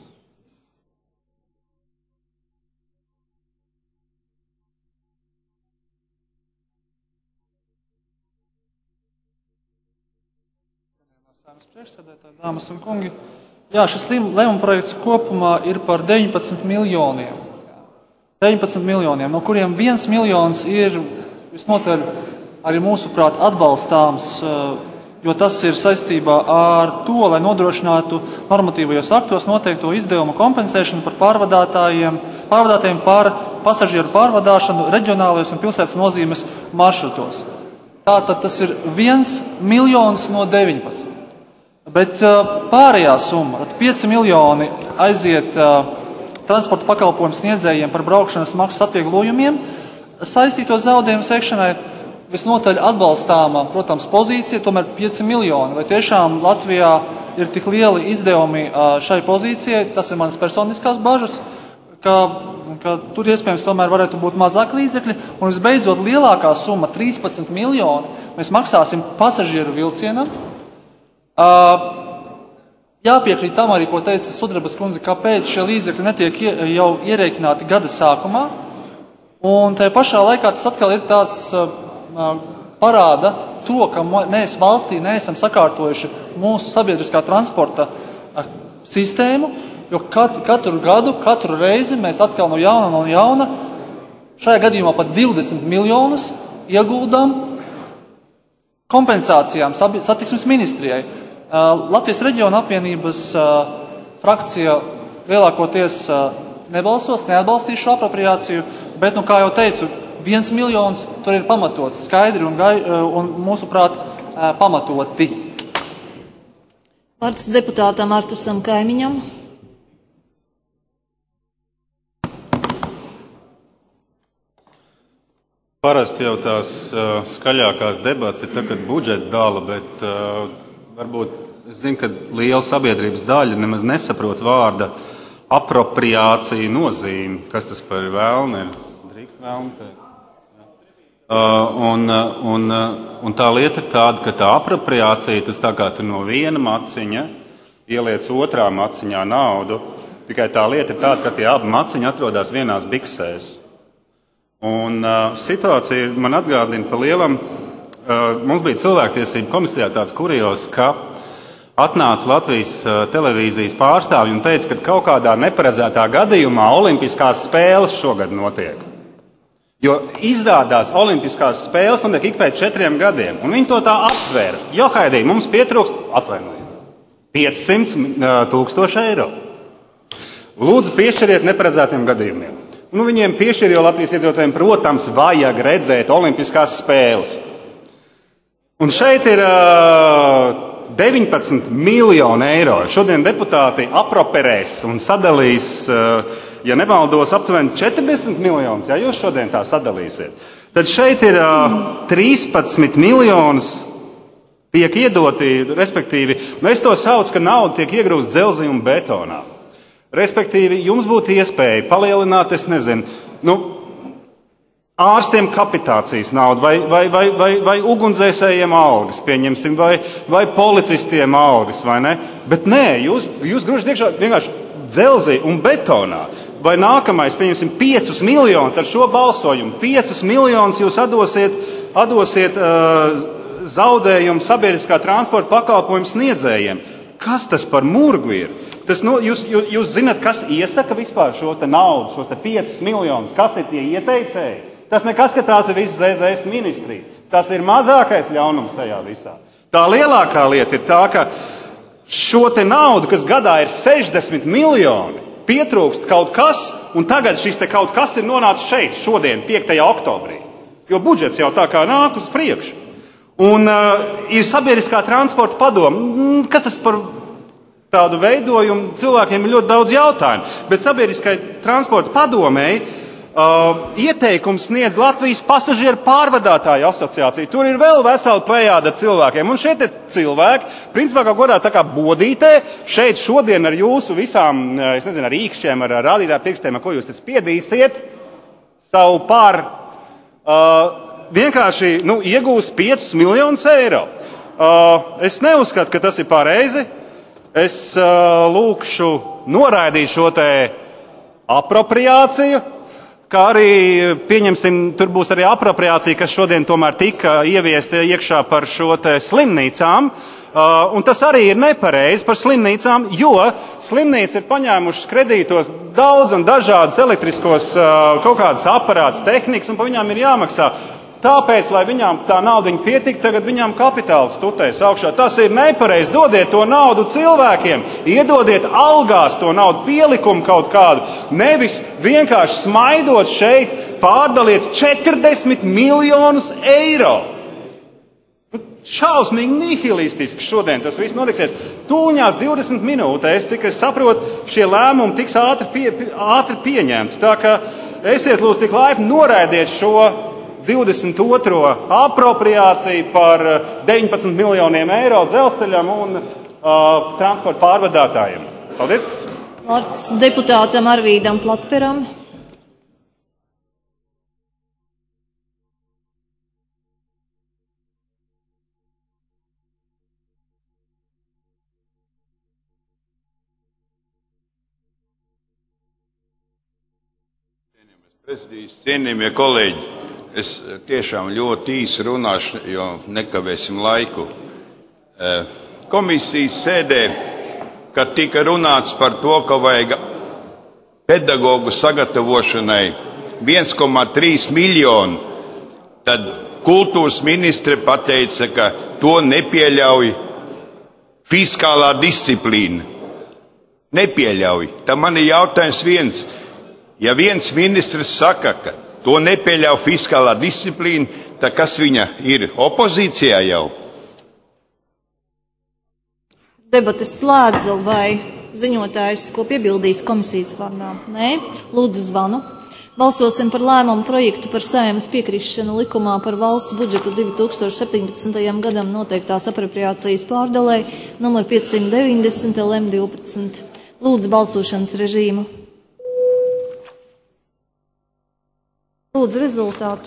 Priekšsēdētāji, dāmas un kungi, jā, šis lēmuma projekts kopumā ir par deviņpadsmit miljoniem. deviņpadsmit miljoniem, no kuriem viens miljons ir visnotaļ arī mūsuprāt atbalstāms, jo tas ir saistībā ar to, lai nodrošinātu normatīvajos aktos noteikto izdevumu kompensēšanu par pārvadātājiem, pārvadātājiem par pasažieru pārvadāšanu reģionālajos un pilsētas nozīmes maršrutos. Tātad tas ir viens miljons no deviņpadsmit. Bet pārējā summa, pieci miljoni aiziet transporta pakalpojumu sniedzējiem par braukšanas maksas atvieglojumiem, saistīto zaudējumu sekšanai, visnotaļ atbalstāmā, protams, pozīcija, tomēr pieci miljoni. Vai tiešām Latvijā ir tik lieli izdevumi šai pozīcijai? Tas ir manas personiskās bažas, ka, ka tur iespējams tomēr varētu būt mazāk līdzekļi. Un visbeidzot, lielākā summa, trīspadsmit miljoni, mēs maksāsim pasažieru vilcienam. Jāpiekrīt tam arī, ko teica Sudrabas kundze, kāpēc šie līdzekļi netiek jau ierēķināti gada sākumā. Un tajā pašā laikā tas atkal ir tāds parāda to, ka mēs valstī neesam sakārtojuši mūsu sabiedriskā transporta sistēmu, jo katru, katru gadu, katru reizi mēs atkal no jauna, no jauna, šajā gadījumā pat divdesmit miljonus ieguldām kompensācijām satiksmes ministrijai. Latvijas reģiona apvienības frakcija lielākoties nebalsos, neatbalstīs šo apropriāciju, bet, nu, kā jau teicu, viens miljons tur ir pamatots, skaidri un, gai, un mūsuprāt, pamatoti. Vārds deputātam Artusam Kaimiņam. Parasti jau tās uh, skaļākās debats ir tā, kad budžeta dala, bet uh, varbūt es zinu, ka liela sabiedrības daļa nemaz nesaprot vārda apropriācija nozīmi, kas tas par vēlni ir. Drīkst vēlni teikt? Uh, un, un, un tā lieta ir tāda, ka tā apropriācija, tas tā kā tu no viena maciņa ieliec otrā maciņā naudu, tikai tā lieta ir tāda, ka tie abi maciņi atrodas vienās biksēs. Un uh, situācija man atgādina pa lielam, uh, mums bija cilvēktiesību komisijā tāds kurios, ka atnāca Latvijas televīzijas pārstāvji un teica, ka kaut kādā neparedzētā gadījumā Olimpiskās spēles šogad notiek. Jo izrādās Olimpiskās spēles notiek ik pēc četriem gadiem, un viņi to tā aptvēra. Jo, Haidī, mums pietrūkst, atvainojiet, piecsimt tūkstoši eiro. Lūdzu, piešķiriet neparedzētiem gadījumiem. Nu, viņiem piešķir, jo Latvijas iedzīvotājiem, protams, vajag redzēt Olimpiskās spēles. Un šeit ir uh, deviņpadsmit miljoni eiro. Šodien deputāti aproperēs un sadalīs, uh, ja nemaldos, aptuveni četrdesmit miljonus, ja jūs šodien tā sadalīsiet. Tad šeit ir uh, trīspadsmit miljonus tiek iedoti, respektīvi, nu es to saucu, ka nauda tiek iegrūsta dzelzī un betonā. Respektīvi, jums būtu iespēja palielināt, es nezinu, nu, ārstiem kapitācijas naudu, vai, vai, vai, vai, vai ugunsdzēsējiem algas, pieņemsim, vai, vai policistiem algas, vai ne? Bet nē, jūs, jūs grūžat iekšā vienkārši dzelzī un betonā. Vai nākamais, pieņemsim, piecus miljonus ar šo balsojumu, piecus miljonus jūs atdosiet, atdosiet uh, zaudējumu sabiedriskā transporta pakalpojumu sniedzējiem. Kas tas par murgu ir? Tas, nu, jūs, jūs, jūs zināt, kas iesaka vispār šo te naudu, šos te piecus miljonus? Kas ir tie ieteicēji? Tas nekas, ka tās ir visas Z Z S ministrijas. Tas ir mazākais ļaunums tajā visā. Tā lielākā lieta ir tā, ka šo te naudu, kas gadā ir sešdesmit miljoni, pietrūkst kaut kas, un tagad šis te kaut kas ir nonācis šeit, šodien, piektajā oktobrī. Jo budžets jau tā kā nāk uz priekšu. Un uh, ir sabiedriskā transporta padoma. Kas tas par tādu veidojumu? Cilvēkiem ir ļoti daudz jautājumu. Bet sabiedriskai transporta padomei uh, ieteikums sniedz Latvijas pasažieru pārvadātāju asociācija. Tur ir vēl vesela plejāda cilvēkiem. Un šeit ir cilvēki, principā kā godā tā kā bodītē, šeit šodien ar jūsu visām, es nezinu, ar īkšķiem, ar rādītāju pirkstiem, ar ko jūs tas spiedīsiet, savu pār... Uh, vienkārši nu, iegūst piecus miljonus eiro. Uh, es neuzskatu, ka tas ir pareizi. Es uh, lūkšu noraidīt šo te apropriāciju, kā arī, pieņemsim, tur būs arī apropriācija, kas šodien tomēr tika ieviesta iekšā par šo te slimnīcām. Uh, un tas arī ir nepareizi par slimnīcām, jo slimnīca ir paņēmušas kredītos daudz un dažādas elektriskos uh, kaut kādas aparātas, tehnikas, un pa viņām ir jāmaksā. Tāpēc, lai viņām tā nauda pietiktu, tagad viņām kapitāls tutēs augšā. Tas ir nepareizi. Dodiet to naudu cilvēkiem, iedodiet algās to naudu, pielikumu kaut kādu. Nevis vienkārši smaidot šeit, pārdaliet četrdesmit miljonus eiro. Šausmīgi nihilistiski šodien tas viss notiksies. Tūņās divdesmit minūtēs, cik es saprotu, šie lēmumi tiks ātri, pie, ātri pieņemti. Tā kā esiet lūdzu tik laipni noraidiet šo divdesmit otro apropriāciju par deviņpadsmit miljoniem eiro dzelzceļam un uh, transporta pārvadātājiem. Paldies! Vārds deputātam Arvīdam Platperam. Prezidijas, cienījamie kolēģi, es tiešām ļoti īsi runāšu, jo nekavēsim laiku. Komisijas sēdē, kad tika runāts par to, ka vajag pedagogu sagatavošanai viens komats trīs miljonu, tad kultūras ministre pateica, ka to nepieļauj fiskālā disciplīna. Nepieļauj. Tā man ir jautājums viens. Ja viens ministrs saka, ka to nepieļauj fiskālā disciplīna, tad kas viņa ir opozīcijā jau? Debates slēdzu, vai ziņotājs, ko piebildīs komisijas vārdā? Nē, lūdzu zvanu. Balsosim par lēmumu projektu par Saeimas piekrišanu likumā par valsts budžetu divi tūkstoši septiņpadsmitajam gadam noteiktās apropriācijas pārdalē numur piecsimt deviņdesmit L M divpadsmit. Lūdzu balsošanas režīmu. Lūdzu rezultātu.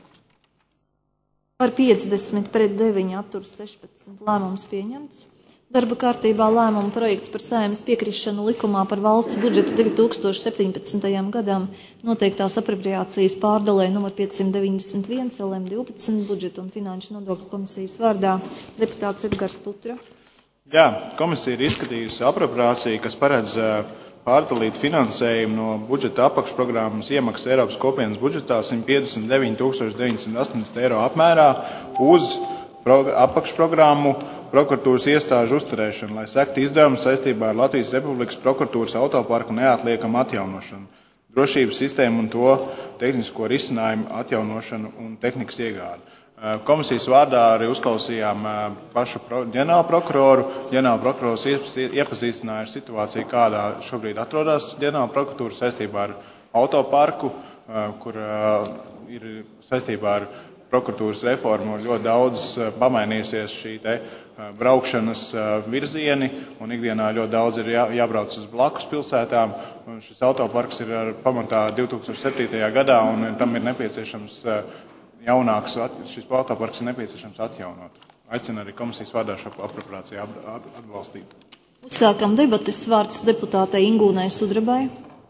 Par piecdesmit pret deviņi atturs sešpadsmit. Lēmums pieņemts. Darba kārtībā lēmuma projekts par Saeimas piekrišanu likumā par valsts budžetu divi tūkstoši septiņpadsmitajam gadam noteiktās apropriācijas pārdalē numur piecsimt deviņdesmit viens L M divpadsmit budžetu un finanšu nodokļu komisijas vārdā deputāts Edgars Putra. Jā, komisija ir izskatījusi apropriāciju, kas paredz pārdalīt finansējumu no budžeta apakšprogrammas iemaksas Eiropas kopienas budžetā simt piecdesmit deviņi tūkstoši deviņsimt astoņdesmit eiro apmērā uz apakšprogrammu prokuratūras iestāžu uzturēšanu, lai sektu izdevumus saistībā ar Latvijas Republikas prokuratūras autoparku neatliekamu atjaunošanu, drošības sistēmu un to tehnisko risinājumu atjaunošanu un tehnikas iegādi. Komisijas vārdā arī uzklausījām pašu ģenerālu prokuroru. Ģenerāla prokurors iepazīstināja ar situāciju, kādā šobrīd atrodas ģenerāla prokuratūra saistībā ar autoparku, kur ir saistībā ar prokuratūras reformu ļoti daudz pamainījusies šī te braukšanas virzieni, un ikdienā ļoti daudz ir jā, jābrauc uz blakus pilsētām. Un šis autoparks ir ar pamatā divi tūkstoši septītajā gadā, un tam ir nepieciešams jaunāks, šis autoparks ir nepieciešams atjaunot. Aicinu arī komisijas vārdā šo apropriāciju atbalstīt. Uzsākam debates, vārds deputātei Ingūnai Sudrabai.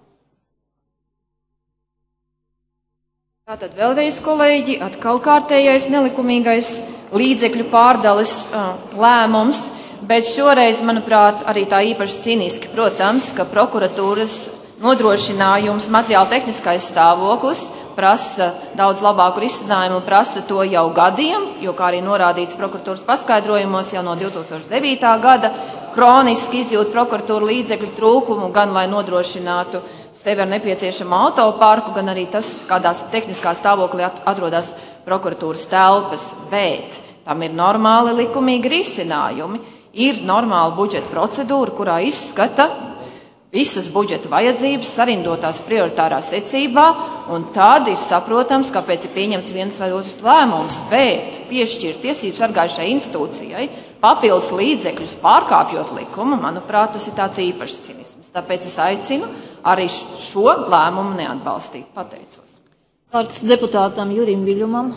Tātad vēlreiz, kolēģi, atkal kārtējais nelikumīgais līdzekļu pārdales uh, lēmums, bet šoreiz, manuprāt, arī tā īpaši cīniski, protams, ka prokuratūras nodrošinājums, materiāla tehniskais stāvoklis prasa daudz labāku risinājumu, prasa to jau gadiem, jo, kā arī norādīts prokuratūras paskaidrojumos, jau no divi tūkstoši devītā gada kroniski izjūt prokuratūra līdzekļu trūkumu, gan lai nodrošinātu sevi ar nepieciešamu autoparku, gan arī tas, kādās tehniskā stāvoklī atrodas prokuratūras telpas, bet tam ir normāli likumīgi risinājumi. Ir normāla budžeta procedūra, kurā izskata visas budžeta vajadzības sarindotās prioritārā secībā, un tad ir saprotams, kāpēc ir pieņemts viens vai otrs lēmums, bet piešķirt tiesības sargājušai institūcijai papildus līdzekļus pārkāpjot likumu, manuprāt, tas ir tāds īpašs cinisms. Tāpēc es aicinu arī šo lēmumu neatbalstīt. Pateicos. Vārds deputātam Jurim Viļumam.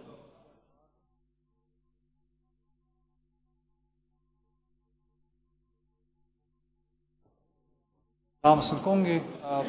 Dāmas un kungi,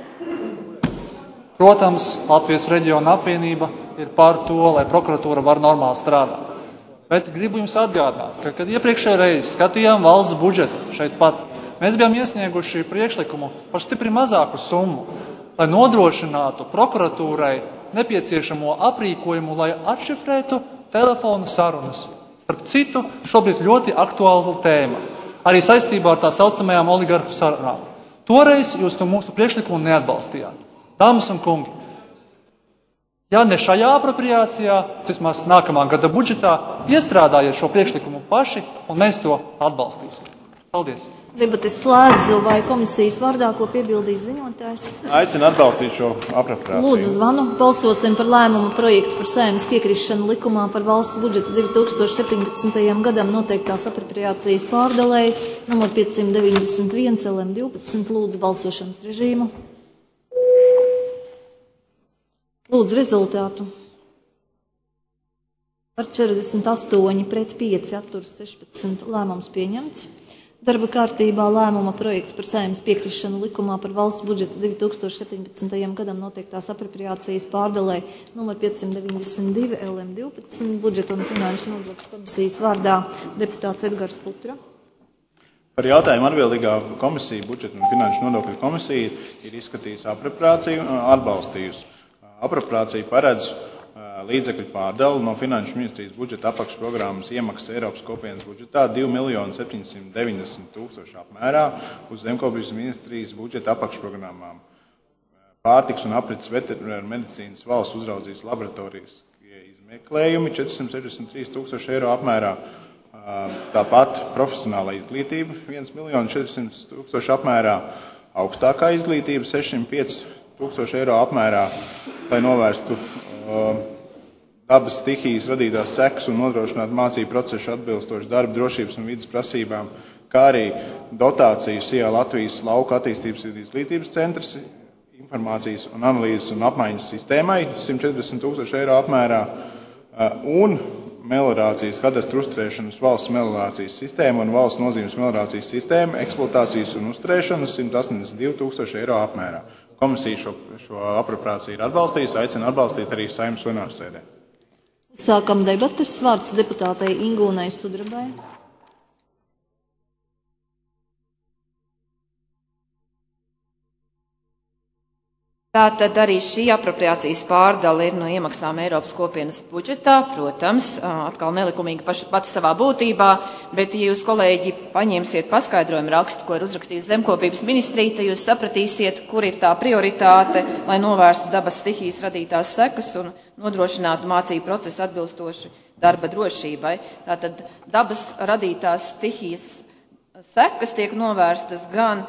protams, Latvijas reģiona apvienība ir par to, lai prokuratūra var normāli strādāt. Bet gribu jums atgādināt, ka, kad iepriekšējā reizi skatījām valsts budžetu šeit pat, mēs bijām iesnieguši priekšlikumu par stipri mazāku summu, lai nodrošinātu prokuratūrai nepieciešamo aprīkojumu, lai atšifrētu telefonu sarunas. Starp citu, šobrīd ļoti aktuāla tēma, arī saistībā ar tā saucamajām oligarhu sarunām. Toreiz jūs to mūsu priekšlikumu neatbalstījāt. Dāmas un kungi, ja ne šajā apropriācijā, vismaz nākamā gada budžetā, iestrādājiet šo priekšlikumu paši, un mēs to atbalstīsim. Paldies! Debates slēdzu, vai komisijas vārdā, ko piebildīs ziņotājs? Aicinu atbalstīt šo apropriāciju. Lūdzu zvanu. Balsosim par lēmumu projektu par Saeimas piekrišanu likumā par valsts budžetu divi tūkstoši septiņpadsmitajam gadam noteiktās apropriācijas pārdalēji numur piecsimt deviņdesmit viens L M divpadsmit. Lūdzu balsošanas režīmu. Lūdzu rezultātu. Par četrdesmit astoņi pret pieci atturas sešpadsmit lēmums pieņemts. Darba kārtībā lēmuma projekts par Saeimas piekrišanu likumā par valsts budžetu divi tūkstoši septiņpadsmitajam gadam noteiktās apropriācijas pārdalē numur piecsimt deviņdesmit divi L M divpadsmit budžeta un finanšu nodokļu komisijas vārdā deputāts Edgars Putra. Par jautājumu atbildīgā komisija, budžeta un finanšu nodokļu komisija, ir izskatījusi apropriāciju un atbalstījusi. Apropriācija paredz līdzekļu pārdalu no Finanšu ministrijas budžeta apakšprogrammas iemaksas Eiropas kopienas budžetā divi miljoni septiņsimt deviņdesmit tūkstoši apmērā uz Zemkopības ministrijas budžeta apakšprogrammām. Pārtiks un aprits veterināru medicīnas valsts uzraudzības laboratorijas izmeklējumi četrsimt sešdesmit trīs tūkstoši eiro apmērā. Tāpat profesionālā izglītība viens miljons četrsimt tūkstoši apmērā. Augstākā izglītība sešsimt pieci tūkstoši eiro apmērā, lai novērstu dabas stihijas radītās sekas un nodrošināt mācību procesu atbilstoši darba drošības un vidas prasībām, kā arī dotāciju S I A Latvijas lauka attīstības izglītības centrs, informācijas un analīzes un apmaiņas sistēmai simt četrdesmit tūkstoši eiro apmērā un meliorācijas kadastru uzturēšanas valsts meliorācijas sistēma un valsts nozīmes meliorācijas sistēma eksploatācijas un uzturēšanas simt astoņdesmit divi tūkstoši eiro apmērā. Komisija šo, šo apropriāciju ir atbalstījusi, aicina atbalstīt arī Saeimas plenārsēdē. Sākam debates. Vārds deputātei Ingūnai Sudrabai. Tātad arī šī apropriācijas pārdala ir no iemaksām Eiropas kopienas budžetā, protams, atkal nelikumīgi paši, pati savā būtībā, bet, ja jūs, kolēģi, paņemsiet paskaidrojumu rakstu, ko ir uzrakstījusi Zemkopības ministrija, tad jūs sapratīsiet, kur ir tā prioritāte, lai novērstu dabas stihijas radītās sekas un nodrošinātu mācību procesu atbilstoši darba drošībai. Tātad dabas radītās stihijas sekas tiek novērstas gan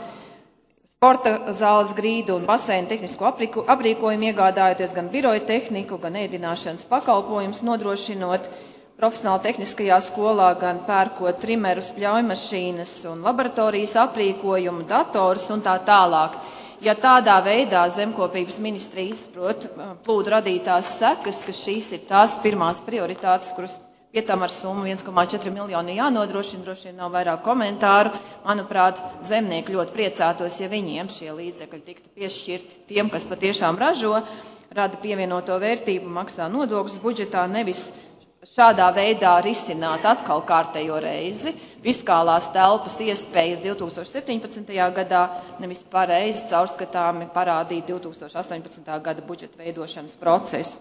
sporta zāles grīdu un baseinu tehnisko aprīkojumu iegādājoties, gan biroja tehniku, gan ēdināšanas pakalpojumus nodrošinot profesionāli tehniskajā skolā, gan pērkot trimerus, pļaujmašīnas un laboratorijas aprīkojumu, datorus un tā tālāk. Ja tādā veidā Zemkopības ministrija izprot plūdu radītās sekas, ka šīs ir tās pirmās prioritātes, kuras pie tam ar summu viens komā četri miljoni jānodrošina, droši vien nav vairāk komentāru. Manuprāt, zemnieki ļoti priecātos, ja viņiem šie līdzekļi tiktu piešķirti tiem, kas patiešām ražo, rada pievienoto vērtību, maksā nodokļus budžetā, nevis šādā veidā risināt atkal kārtējo reizi fiskālās telpas iespējas divtūkstoš septiņpadsmitajā gadā, nevis pareizi caurskatāmi parādīt divtūkstoš astoņpadsmitā gada budžeta veidošanas procesu.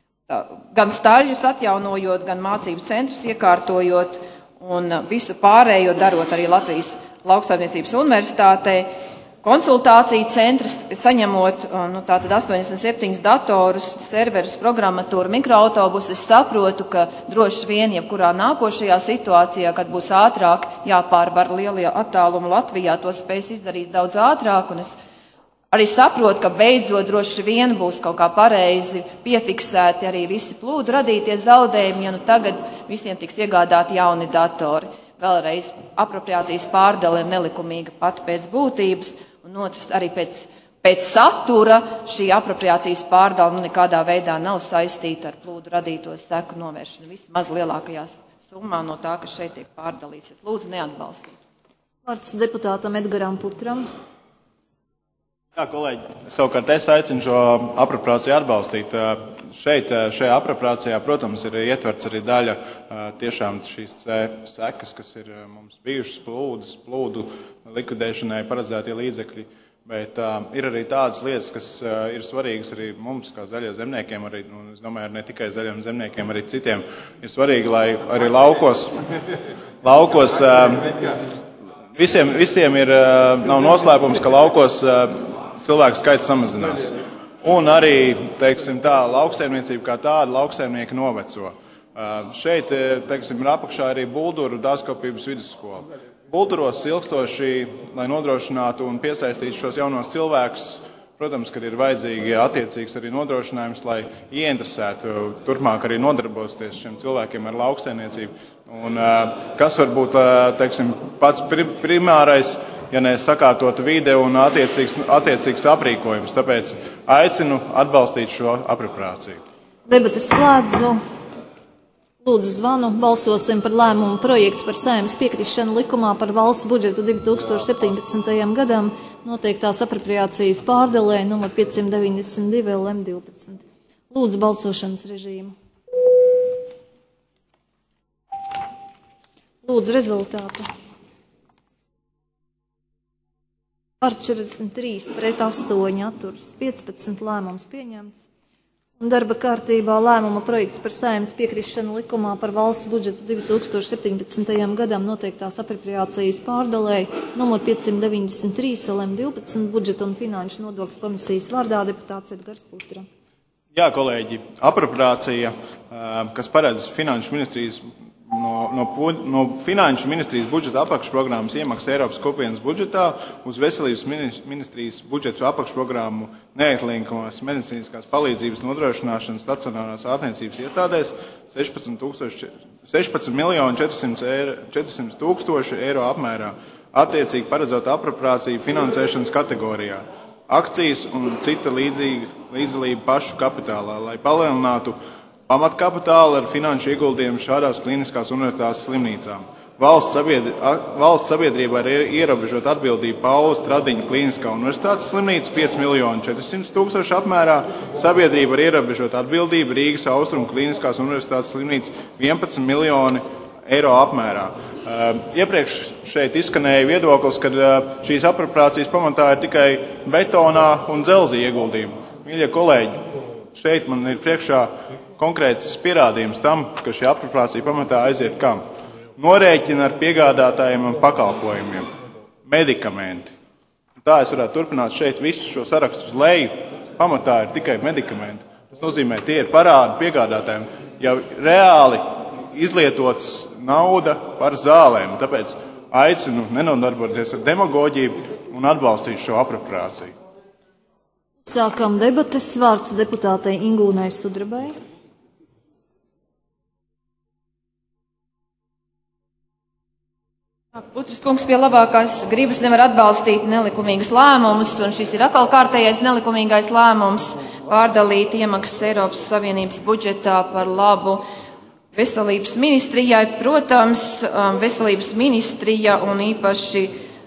Gan staļļus atjaunojot, gan mācību centrus iekārtojot un visu pārējo darot arī Latvijas Lauksaimniecības universitātei. Konsultāciju centrs saņemot nu, tātad astoņdesmit septiņus datorus, serverus, programmatūru, mikroautobusus, es saprotu, ka droši vien jebkurā nākošajā situācijā, kad būs ātrāk jāpārvar lielie attālumi Latvijā, to spēs izdarīt daudz ātrāk, un es arī saprotu, ka beidzot droši vien būs kaut kā pareizi piefiksēti arī visi plūdu radītie zaudējumi, ja nu tagad visiem tiks iegādāti jauni datori. Vēlreiz apropriācijas pārdala ir nelikumīga pat pēc būtības, un otrs arī pēc, pēc satura šī apropriācijas pārdala nu nekādā veidā nav saistīta ar plūdu radīto seku novēršanu. Vismaz lielākajās summā no tā, kas šeit tiek pārdalīts. Es lūdzu neatbalstīt. Vārds deputātam Edgaram Putram. Jā, kolēģi, savukārt es aicinu šo apropriāciju atbalstīt. Šeit, šajā apropriācijā, protams, ir ietverts arī daļa tiešām šīs sekas, kas ir mums bijušas plūdas, plūdu likvidēšanai paredzētie līdzekļi, bet uh, ir arī tādas lietas, kas uh, ir svarīgas arī mums, kā zaļie zemniekiem, arī, un es domāju, ne tikai zaļiem zemniekiem, arī citiem. Ir svarīgi, lai arī laukos, laukos uh, visiem, visiem ir, uh, nav noslēpums, ka laukos uh, cilvēku skaits samazinās. Un arī, teiksim tā, lauksaimniecība kā tāda, lauksaimnieki noveco. Uh, šeit, teiksim, ir apakšā arī Bulduru Dārzkopības vidusskola. Bulduros ilgstoši, lai nodrošinātu un piesaistītu šos jaunos cilvēkus, protams, kad ir vajadzīgi attiecīgs arī nodrošinājums, lai ieinteresētu turpmāk arī nodarboties šiem cilvēkiem ar lauksaimniecību. Un uh, kas var būt, uh, teiksim, pats primārais, ja ne sakārtot vide un attiecīgs, attiecīgs aprīkojums. Tāpēc aicinu atbalstīt šo apropriāciju. Debates slēdzu. Lūdzu zvanu. Balsosim par lēmumu projektu par Saeimas piekrišanu likumā par valsts budžetu divi tūkstoši septiņpadsmitajam gadam noteiktās apropriācijas pārdalē numur piecsimt deviņdesmit divi L M divpadsmit. Lūdzu balsošanas režīmu. Lūdzu rezultātu. Par četrdesmit trīs pret astoņi atturs piecpadsmit lēmums pieņemts. Un darba kārtībā lēmuma projekts par Saeimas piekrišanu likumā par valsts budžetu divi tūkstoši septiņpadsmitajam gadam noteiktās apropriācijas pārdalē numur piecsimt deviņdesmit trīs L M divpadsmit budžeta un finanšu nodokļu komisijas vārdā deputāts Edgars Putra. Jā, kolēģi, apropriācija, kas paredz finanšu ministrijas No, no, no finanšu ministrijas budžeta apakšprogrammas iemaksas Eiropas kopienas budžetā uz veselības ministrijas budžetu apakšprogrammu neatliekamās medicīniskās palīdzības nodrošināšanas stacionārās ārstniecības iestādēs sešpadsmit miljoni četrsimt tūkstoši eiro apmērā, attiecīgi paredzot apropriāciju finansēšanas kategorijā, akcijas un cita līdzīga līdzdalība pašu kapitālā, lai palielinātu pamatkapitāli ar finanšu ieguldījumu šādās kliniskās universitātes slimnīcām. Valsts, sabiedri, valsts sabiedrība ir ierobežot atbildību Paulas Stradiņa kliniskā universitātes slimnīca pieci miljoni četrsimt tūkstoši apmērā, sabiedrība ir ierobežot atbildību Rīgas Austrumu kliniskās universitātes slimnīca vienpadsmit miljoni eiro apmērā. Uh, iepriekš šeit izskanēja viedoklis, ka uh, šīs apropriācijas pamatā ir tikai betonā un dzelzī ieguldījumi. Mīļie kolēģi, šeit man ir priekšā konkrēts pierādījums tam, ka šī apropriācija pamatā aiziet kam? Norēķina ar piegādātājiem un pakalpojumiem, medikamenti. Un tā es varētu turpināt šeit visu šo sarakstu uz leju. Pamatā ir tikai medikamenti. Tas nozīmē, tie ir parādi piegādātājiem jau reāli izlietots nauda par zālēm. Tāpēc aicinu nenodarboties ar demagoģiju un atbalstīt šo apropriāciju. Sākam debates. Vārds deputātei Ingūnai Sudrabai. Putras kungs pie labākās gribas nevar atbalstīt nelikumīgus lēmumus, un šis ir atkal kārtējais nelikumīgais lēmums pārdalīt iemaksas Eiropas Savienības budžetā par labu veselības ministrijai. Protams, veselības ministrija un īpaši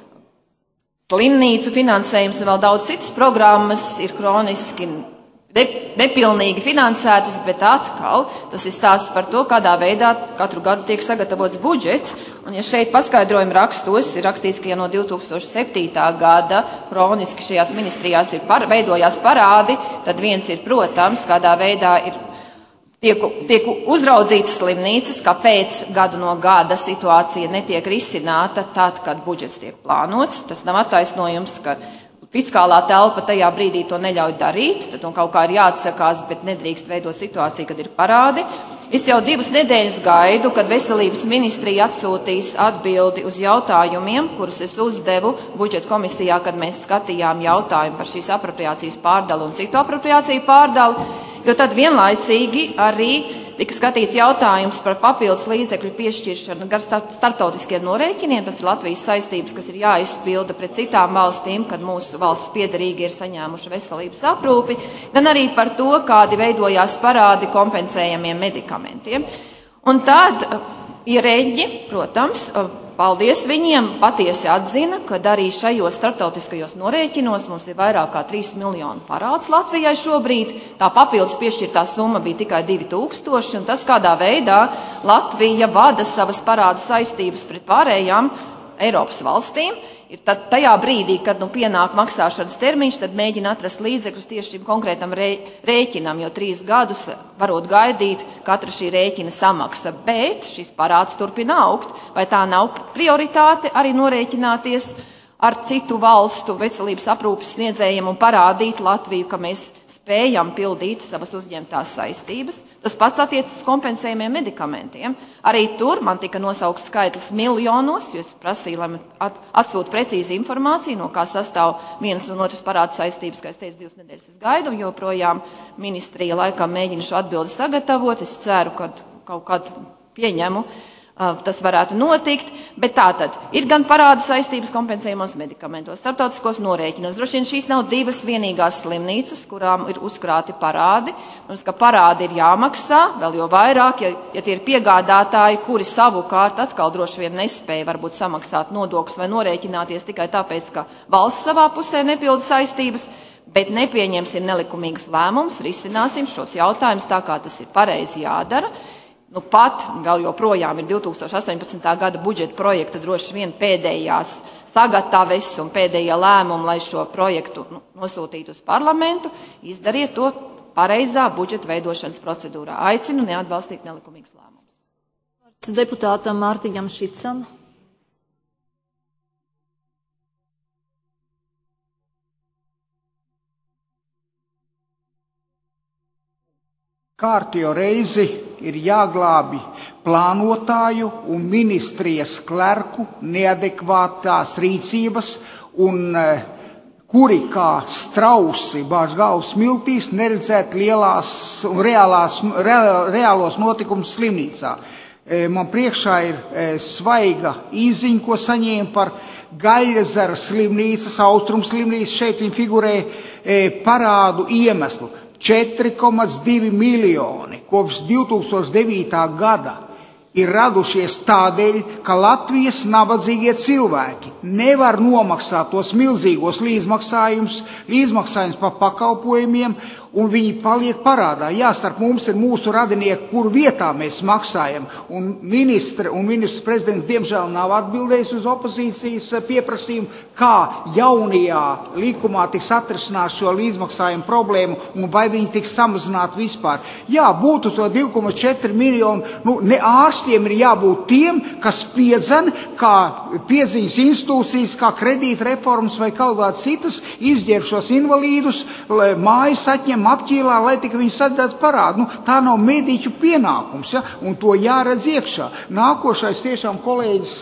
slimnīcu finansējums un vēl daudz citas programmas ir kroniski ne, nepilnīgi finansētas, bet atkal tas ir stāsts par to, kādā veidā katru gadu tiek sagatavots budžets. Un ja šeit paskaidrojuma rakstos ir rakstīts, ka ja no divi tūkstoši septītā gada kroniski šajās ministrijās ir par, veidojās parādi, tad viens ir, protams, kādā veidā ir tiek, tiek uzraudzītas slimnīcas, kāpēc gadu no gada situācija netiek risināta tad, kad budžets tiek plānots. Tas nav attaisnojums, ka fiskālā telpa tajā brīdī to neļauj darīt, tad no kaut kā ir jāatsakās, bet nedrīkst veidot situāciju, kad ir parādi. Es jau divas nedēļas gaidu, kad veselības ministrija atsūtīs atbildi uz jautājumiem, kurus es uzdevu budžeta komisijā, kad mēs skatījām jautājumu par šīs apropriācijas pārdalu un citu apropriāciju pārdalu, jo tad vienlaicīgi arī tika skatīts jautājums par papildus līdzekļu piešķiršanu gar starptautiskiem norēķiniem. Tas ir Latvijas saistības, kas ir jāizpilda pret citām valstīm, kad mūsu valsts piederīgi ir saņēmuši veselības aprūpi, gan arī par to, kādi veidojās parādi kompensējamiem medikamentiem. Un tad ierēģi, protams, paldies viņiem, patiesi atzina, ka arī šajos starptautiskajos norēķinos mums ir vairāk kā trīs miljonu parāds Latvijai šobrīd. Tā papildus piešķirtā summa bija tikai divi tūkstoši, un tas, kādā veidā Latvija vada savas parādu saistības pret pārējām Eiropas valstīm, ir tad tajā brīdī, kad nu pienāk maksāšanas termiņš, tad mēģina atrast līdzekļus tieši šim konkrētam rē, rēķinam, jo trīs gadus varot gaidīt katra šī rēķina samaksa. Bet šis parāds turpina augt, vai tā nav prioritāte arī norēķināties ar citu valstu veselības aprūpes sniedzējiem un parādīt Latviju, ka mēs spējam pildīt savas uzņemtās saistības. Tas pats attiecas uz kompensējumiem medikamentiem. Arī tur man tika nosaukts skaitlis miljonos, jo es prasīju, lai man at, atsūta precīzi informāciju, no kā sastāv vienas un otras parāda saistības, kā es teicu, divas nedēļas es gaidu, jo projām ministrija laikam mēģina šo atbildi sagatavot. Es ceru, ka kaut kad pieņemu, tas varētu notikt, bet tātad ir gan parāda saistības kompensējumos medikamentos, starptautiskos norēķinos. Droši vien šīs nav divas vienīgās slimnīcas, kurām ir uzkrāti parādi. Mums, ka parādi ir jāmaksā, vēl jo vairāk, ja, ja tie ir piegādātāji, kuri savukārt atkal droši vien nespēja varbūt samaksāt nodokļus vai norēķināties tikai tāpēc, ka valsts savā pusē nepilda saistības, bet nepieņemsim nelikumīgus lēmumus, risināsim šos jautājumus tā, kā tas ir pareizi jādara. Nu pat vēl joprojām ir divi tūkstoši astoņpadsmitā gada budžeta projekta droši vien pēdējās sagataves un pēdējie lēmumi, lai šo projektu nu, nosūtītu uz parlamentu, izdariet to pareizā budžeta veidošanas procedūrā. Aicinu neatbalstīt nelikumīgas lēmumus. Deputātam Mārtiņam Šicam. Kārtējo reizi ir jāglābi plānotāju un ministrijas klerku neadekvātās rīcības, un kuri kā strausi bāž galvas smiltīs neredzēt lielās un reālās, reālos notikumus slimnīcā. Man priekšā ir svaiga īziņa, ko saņēma par Gaļazara slimnīcas, Austrumu slimnīcas, šeit viņa figurē parādu iemeslu. četri komā divi miljoni kopš divi tūkstoši devītā gada ir radušies tādēļ, ka Latvijas nabadzīgie cilvēki nevar nomaksāt tos milzīgos līdzmaksājumus, līdzmaksājumus par pakalpojumiem, un viņi paliek parādā. Jā, starp mums ir mūsu radinieki, kur vietā mēs maksājam. Un ministra un ministrs prezidents diemžēl nav atbildējis uz opozīcijas pieprasījumu, kā jaunajā likumā tiks atrisināt šo līdzmaksājumu problēmu un vai viņi tiks samazināt vispār. Jā, būtu to divi komats četri miljoni. Nu, ne ārstiem ir jābūt tiem, kas piedzen, kā pieziņas institūcijas, kā kredītreformas vai kaut kādas citas, izģērb šos invalīdus, mājas atņem apķīlā, lai tikai viņi sadedz parādu. Nu, tā nav mediķu pienākums, ja? Un to jāredz iekšā. Nākošais tiešām kolēģis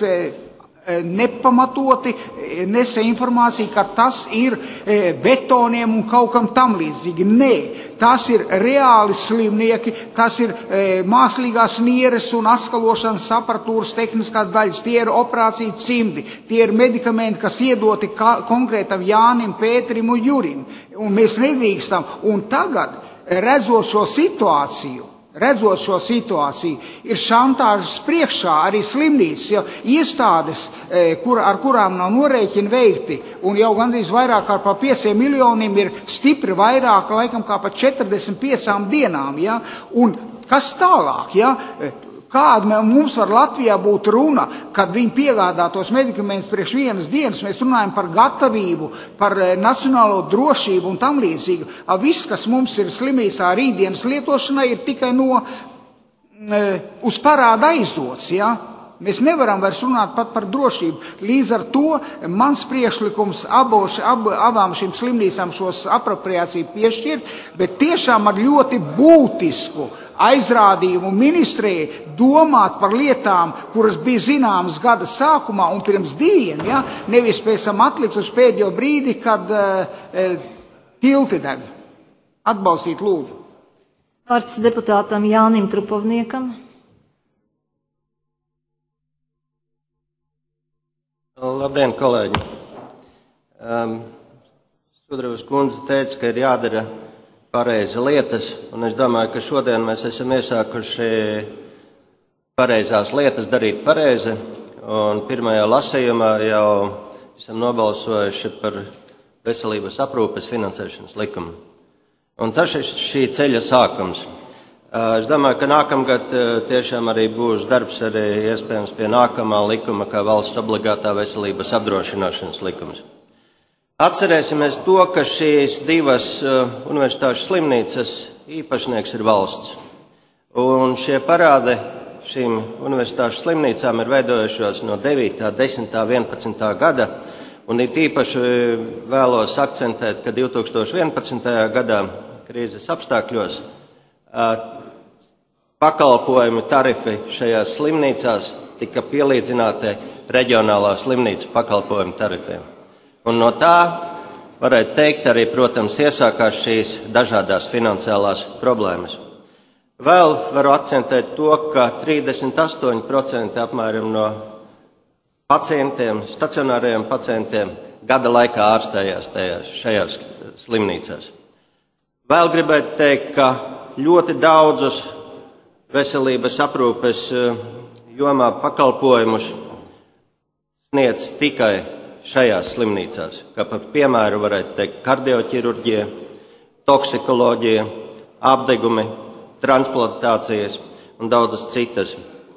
nepamatoti nesa informāciju, ka tas ir betoniem un kaut kam tam līdzīgi. Nē, tas ir reāli slimnieki, tas ir mākslīgās nieres un atskalošanas aparatūras tehniskās daļas, tie ir operācija cimdi, tie ir medikamenti, kas iedoti konkrētam Jānim, Pēterim un Jurim. Un mēs nedrīkstam. Un tagad, redzot šo situāciju, Redzot šo situāciju, ir šantāžas priekšā arī slimnīcas, jo iestādes, kur, ar kurām nav norēķini veikti, un jau gandrīz vairāk kā par pieciem miljoniem ir stipri vairāk, laikam kā par četrdesmit piecām dienām. Ja? Un kas tālāk? Ja? Kāda mums var Latvijā būt runa, kad viņi piegādātos medikamentus priekš vienas dienas? Mēs runājam par gatavību, par nacionālo drošību un tam līdzīgi. Viss, kas mums ir slimnīcā rītdienas lietošanai, ir tikai no uz parāda aizdots. Ja? Mēs nevaram vairs runāt pat par drošību. Līdz ar to mans priekšlikums aboši, ab, abām šīm slimnīcām šos apropriāciju piešķirt, bet tiešām ar ļoti būtisku aizrādījumu ministrē domāt par lietām, kuras bija zināmas gada sākumā un pirms diviem, ja? Nevis pēc tam atlikt uz pēdējo brīdi, kad uh, tilti deg. Atbalstīt lūdzu. Vārds deputātam Jānim Trupovniekam. Labdien, kolēģi! Um, Sudrabas kundze teica, ka ir jādara pareizi lietas, un es domāju, ka šodien mēs esam iesākuši pareizās lietas darīt pareizi, un pirmajā lasījumā jau esam nobalsojuši par veselības aprūpes finansēšanas likumu. Un tas ir šī ceļa sākums. Es domāju, ka nākamgad tiešām arī būs darbs arī iespējams pie nākamā likuma, kā valsts obligātā veselības apdrošināšanas likums. Atcerēsimies to, ka šīs divas universitāšu slimnīcas īpašnieks ir valsts. Un šie parādi šīm universitāšu slimnīcām ir veidojušos no devītā, desmitā, vienpadsmitā gada. Un it īpaši vēlos akcentēt, ka divi tūkstoši vienpadsmitajā gadā krīzes apstākļos pakalpojumi tarifi šajās slimnīcās tika pielīdzināti reģionālā slimnīca pakalpojumu tarifiem. Un no tā varētu teikt arī, protams, iesākās šīs dažādās finansiālās problēmas. Vēl varu akcentēt to, ka trīsdesmit astoņi procenti apmēram no pacientiem, stacionārajiem pacientiem gada laikā ārstējās tajās, šajās slimnīcās. Vēl gribētu teikt, ka ļoti daudzus veselības aprūpes jomā pakalpojumus sniedz tikai šajās slimnīcās, kā par piemēru varētu teikt kardioķirurģija, toksikoloģija, apdegumi, transplantācijas un daudzas citas.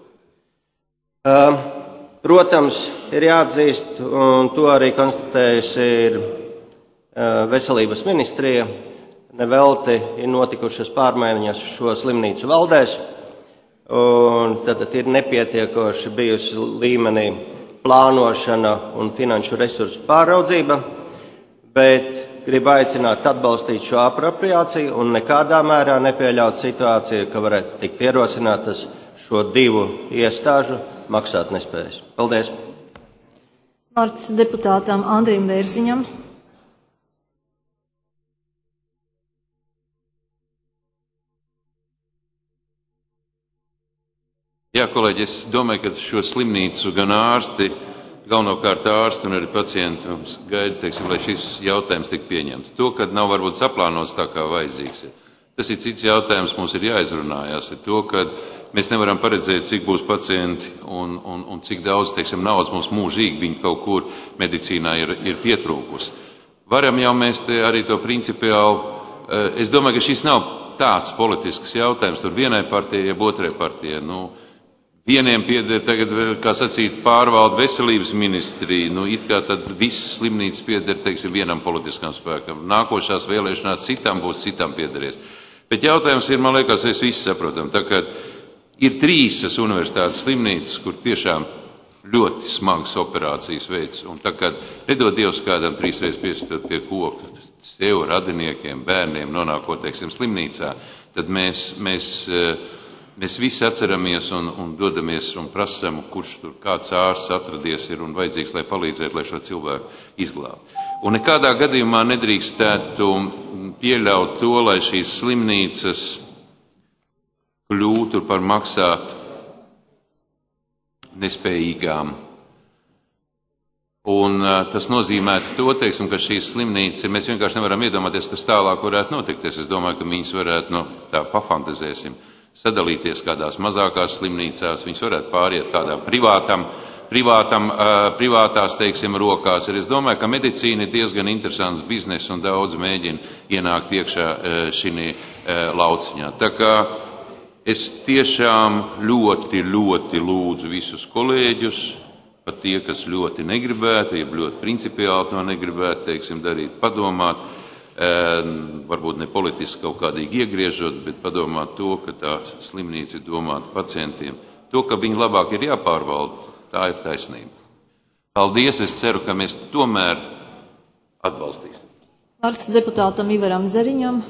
Protams, ir jāatzīst, un to arī konstatējusi ir veselības ministrija, nevelti ir notikušas pārmaiņas šo slimnīcu valdēs, un tad ir nepietiekoši bijusi līmenī plānošana un finanšu resursu pāraudzība, bet gribu aicināt atbalstīt šo apropriāciju un nekādā mērā nepieļaut situāciju, ka varētu tikt ierosinātas šo divu iestāžu maksāt nespējas. Paldies! Vārds deputātam Andrim Bērziņam. Jā, kolēģi, es domāju, ka šo slimnīcu gan ārsti, galvenokārt ārsti un arī pacienti mums gaida, teiksim, lai šis jautājums tik pieņemts. To, kad nav varbūt saplānots tā, kā vajadzīgs. Tas ir cits jautājums, mums ir jāizrunājās. Ir to, ka mēs nevaram paredzēt, cik būs pacienti un, un, un cik daudz, teiksim, naudas mums mūžīgi viņi kaut kur medicīnā ir, ir pietrūkusi. Varam jau mēs te arī to principiāli es domāju, ka šis nav tāds politisks jautājums, tur vienai partijai, jeb otrai partijai. Nu, vieniem pieder tagad, kā sacīt, pārvalda veselības ministrija, nu, it kā tad viss slimnīcas pieder, teiksim, vienam politiskam spēkam. Nākošās vēlēšanās citam būs, citam piederēs. Bet jautājums ir, man liekas, es visi saprotam, tā kā ir trīsas universitātes slimnīcas, kur tiešām ļoti smagas operācijas veids, un tā kā nedod Dievs kādam trīsreiz piestot pie koka, sev, radiniekiem, bērniem nonākot, teiksim, slimnīcā, tad mēs, mēs, mēs visi atceramies un, un dodamies un prasam, kurš tur kāds ārsts atradies ir un vajadzīgs, lai palīdzētu, lai šo cilvēku izglābtu. Un nekādā gadījumā nedrīkstētu pieļaut to, lai šīs slimnīcas kļūtu par maksāt nespējīgām. Un uh, tas nozīmētu to, teiksim, ka šīs slimnīcas, mēs vienkārši nevaram iedomāties, kas tālāk varētu notikties. Es domāju, ka viņas varētu, no, tā pafantazēsim, sadalīties kādās mazākās slimnīcās, viņas varētu pāriet tādām privātam, privātam, uh, privātās, teiksim, rokās. Ir, es domāju, ka medicīna ir diezgan interesants biznes un daudz mēģina ienākt iekšā uh, šī uh, lauciņā. Tā kā es tiešām ļoti, ļoti lūdzu visus kolēģus, pat tie, kas ļoti negribētu, ja ļoti principiāli to negribētu, teiksim, darīt, padomāt, e, varbūt ne politiski kaut kādīgi iegriežot, bet padomāt to, ka tā slimnīca ir domāta pacientiem. To, ka viņi labāk ir jāpārvalda, tā ir taisnība. Paldies, es ceru, ka mēs tomēr atbalstīsim. Vārds deputātam Ivaram Zeriņam.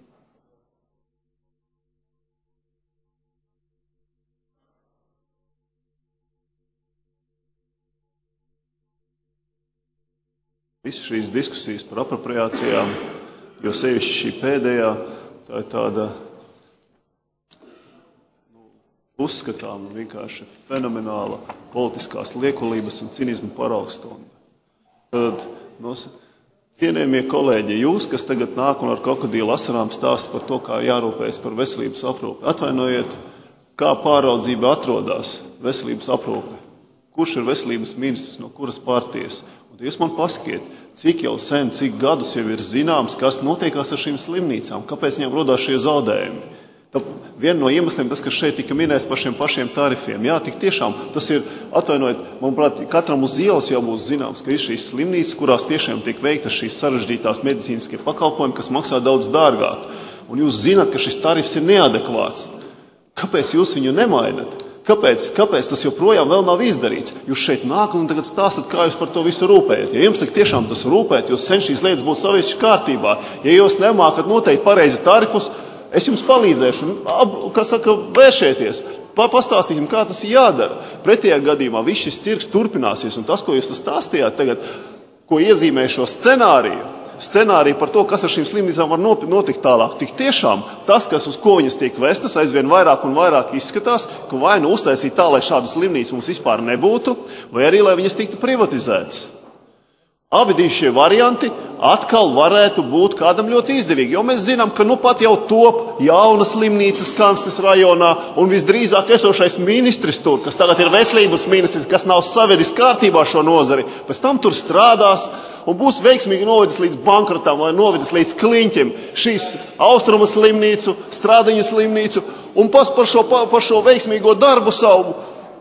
Visas šīs diskusijas par apropriācijām, jo sevišķi šī pēdējā, tā ir tāda nu, uzskatām vienkārši fenomenāla politiskās liekulības un cinismu paraugstunda. Tad, no, cienējamie kolēģi, jūs, kas tagad nāk un ar krokodīlu asarām stāsta par to, kā jārūpējas par veselības aprūpi, atvainojiet, kā pāraudzība atrodas veselības aprūpi. Kurš ir veselības ministrs, no kuras partijas? Un jūs man pasakiet, cik jau sen, cik gadus jau ir zināms, kas notiekās ar šīm slimnīcām, kāpēc viņām rodās šie zaudējumi. Tad viena no iemesliem, tas, kas šeit tika minēts par šiem pašiem tarifiem, jā, tik tiešām, tas ir, atvainojiet, manuprāt, katram uz ielas jau būs zināms, ka ir šīs slimnīcas, kurās tiešām tiek veiktas šīs sarežģītās medicīniskie pakalpojumi, kas maksā daudz dārgāk. Un jūs zināt, ka šis tarifs ir neadekvāts. Kāpēc jūs viņu nemainat? Kāpēc, kāpēc tas joprojām vēl nav izdarīts? Jūs šeit nākat un tagad stāstat, kā jūs par to visu rūpējat. Ja jums tiešām tas rūpēt, jūs sen šīs lietas būtu saviesši kārtībā. Ja jūs nemākat noteikt pareizi tarifus, es jums palīdzēšu, kā saka, vēršieties. Pastāstīsim, kā tas ir jādara. Pretējā gadījumā viss šis cirks turpināsies, un tas, ko jūs stāstījāt tagad, ko iezīmē šo scenāriju, scenāriju par to, kas ar šīm slimnīcām var notikt tālāk. Tik tiešām tas, kas uz ko viņas tiek vestas, aizvien vairāk un vairāk izskatās, ka vai nu uztaisīt tā, lai šādas slimnīcas mums vispār nebūtu, vai arī, lai viņas tiktu privatizētas. Abi divi šie varianti atkal varētu būt kādam ļoti izdevīgi, jo mēs zinām, ka nu pat jau top jauna slimnīca Skanstes rajonā un visdrīzāk esošais ministrs tur, kas tagad ir veselības ministrs, kas nav savedis kārtībā šo nozari, pēc tam tur strādās un būs veiksmīgi novedis līdz bankrotam vai novedis līdz kliņķiem šīs Austrumu slimnīcu, Strādiņu slimnīcu un pas par šo, par šo veiksmīgo darbu savu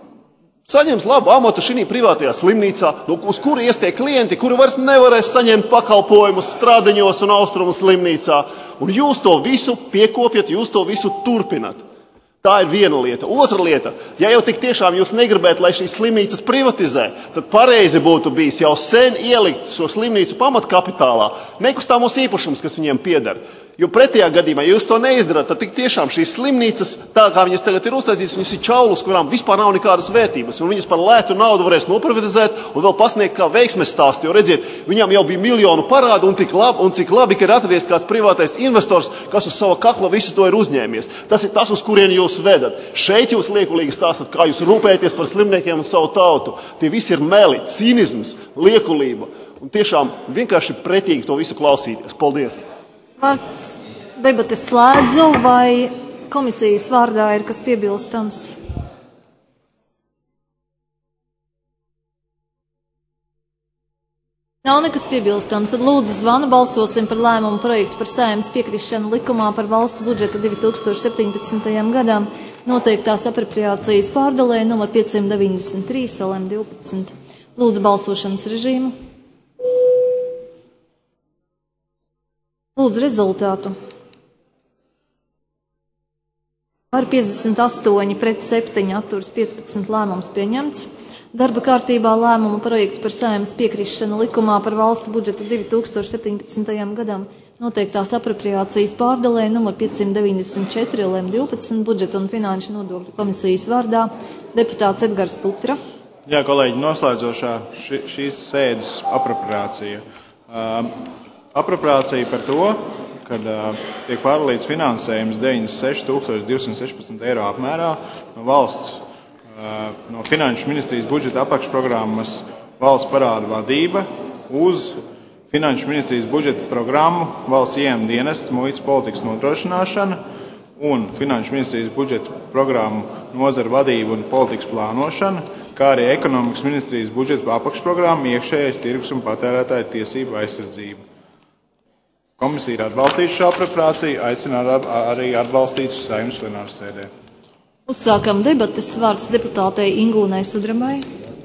saņems labu amatu šī privātajā slimnīcā, no uz kuru ies tie klienti, kuri vairs nevarēs saņemt pakalpojumus Strādiņos un Austrumu slimnīcā. Un jūs to visu piekopjat, jūs to visu turpinat. Tā ir viena lieta. Otra lieta, ja jau tik tiešām jūs negribētu, lai šīs slimnīcas privatizē, tad pareizi būtu bijis jau sen ielikt šo slimnīcu pamatkapitālā nekustamos īpašums, kas viņiem pieder. Jo pretējā gadījumā, ja jūs to neizdarat, tad tik tiešām šīs slimnīcas, tā kā viņas tagad ir uztaisītas, viņas ir čaulus, kurām vispār nav nekādas vērtības, un viņas par lētu naudu varēs noprivatizēt un vēl pasniegt kā veiksmes stāstu, jo redziet, viņām jau bija miljonu parādu, un, tik labi, un cik labi, ka ir atradies kāds privātais investors, kas uz sava kakla visu to ir uzņēmies. Tas ir tas, uz kurien jūs vedat. Šeit jūs liekulīgi stāstat, kā jūs rūpēties par slimniekiem un savu tautu. Tie visi ir meli, cīnisms, liekulība, un tiešām vienkārši pretīgi to visu klausīties. Paldies! Vārds debates slēdzu, vai komisijas vārdā ir kas piebilstams? Nav nekas piebilstams, tad lūdzu zvanu balsosim par lēmumu projektu par Saeimas piekrišanu likumā par valsts budžetu divi tūkstoši septiņpadsmitajam gadam noteiktās apropriācijas pārdalē numur piecsimt deviņdesmit trīs L M divpadsmit. Lūdzu balsošanas režīmu. Lūdzu rezultātu. Par piecdesmit astoņi pret septiņi atturas piecpadsmit lēmums pieņemts. Darba kārtībā lēmuma projekts par Saeimas piekrišanu likumā par valsts budžetu divi tūkstoši septiņpadsmitajam gadam noteiktās apropriācijas pārdalē numur piecsimt deviņdesmit četri L M divpadsmit budžeta un finanšu nodokļu komisijas vārdā deputāts Edgars Putra. Jā, kolēģi, noslēdzošā ši, šīs sēdes apropriācija. Uh, apropriācija par to, kad uh, tiek pārdalīts finansējums deviņdesmit seši tūkstoši divsimt sešpadsmit eiro apmērā no valsts no Finanšu ministrijas budžeta apakšprogrammas valsts parāda vadība uz Finanšu ministrijas budžeta programmu valsts ieņēmuma dienesta muitas politikas nodrošināšana un Finanšu ministrijas budžeta programmu nozara vadība un politikas plānošana, kā arī Ekonomikas ministrijas budžeta apakšprogramma iekšējais tirgus un patērētāju tiesību aizsardzība. Komisija ir atbalstījusi šo apropriāciju, aicina arī atbalstīt Saeimas plenāras sēdē. Uzsākam debates. Vārds deputātei Ingūnai Sudrabai.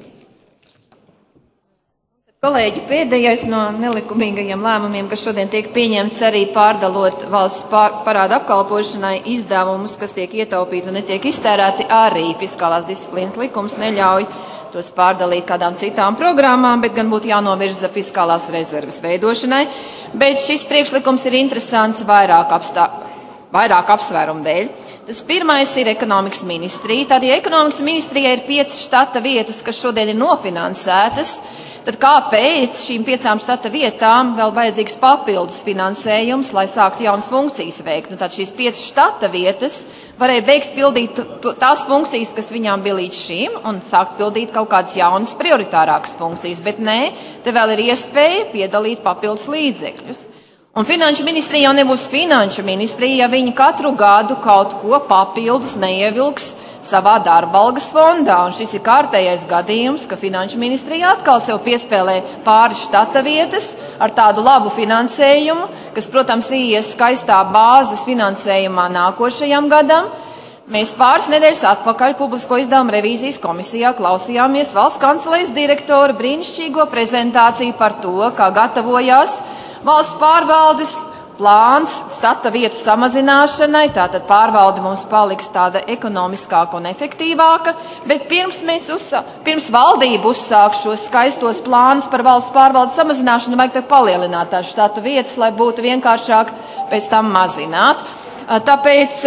Kolēģi, pēdējais no nelikumīgajiem lēmumiem, kas šodien tiek pieņemts arī pārdalot valsts parāda apkalpošanai izdevumus, kas tiek ietaupīti un netiek iztērēti, arī fiskālās disciplīnas likums neļauj tos pārdalīt kādām citām programmām, bet gan būtu jānovirza fiskālās rezerves veidošanai. Bet šis priekšlikums ir interesants vairāk apstākļu. Vairāk apsvērumu dēļ. Tas pirmais ir ekonomikas ministrija. Tātad, ja ekonomikas ministrijai ir piecas štata vietas, kas šodien ir nofinansētas, tad kāpēc šīm piecām štata vietām vēl vajadzīgs papildus finansējums, lai sāktu jaunas funkcijas veikt? Nu, tad šīs piecas štata vietas varēja beigt pildīt tās funkcijas, kas viņām bija līdz šim, un sākt pildīt kaut kādas jaunas prioritārākas funkcijas. Bet nē, te vēl ir iespēja piedalīt papildus līdzekļus. Un finanšu ministrija jau nebūs finanšu ministrija, ja viņi katru gadu kaut ko papildus neievilks savā darba algas fondā. Un šis ir kārtējais gadījums, ka finanšu ministrija atkal sev piespēlē pāris štata vietas ar tādu labu finansējumu, kas, protams, ies skaistā bāzes finansējumā nākošajam gadam. Mēs pāris nedēļas atpakaļ publisko izdevumu revīzijas komisijā klausījāmies valsts kancelējas direktora brīnišķīgo prezentāciju par to, kā gatavojās valsts pārvaldes plāns štata vietu samazināšanai, tātad pārvalde mums paliks tāda ekonomiskāka un efektīvāka, bet pirms, mēs uzsā, pirms valdība uzsāk šos skaistos plānus par valsts pārvaldes samazināšanu, vajag tā palielināt tās štata vietas, lai būtu vienkāršāk pēc tam mazināt. Tāpēc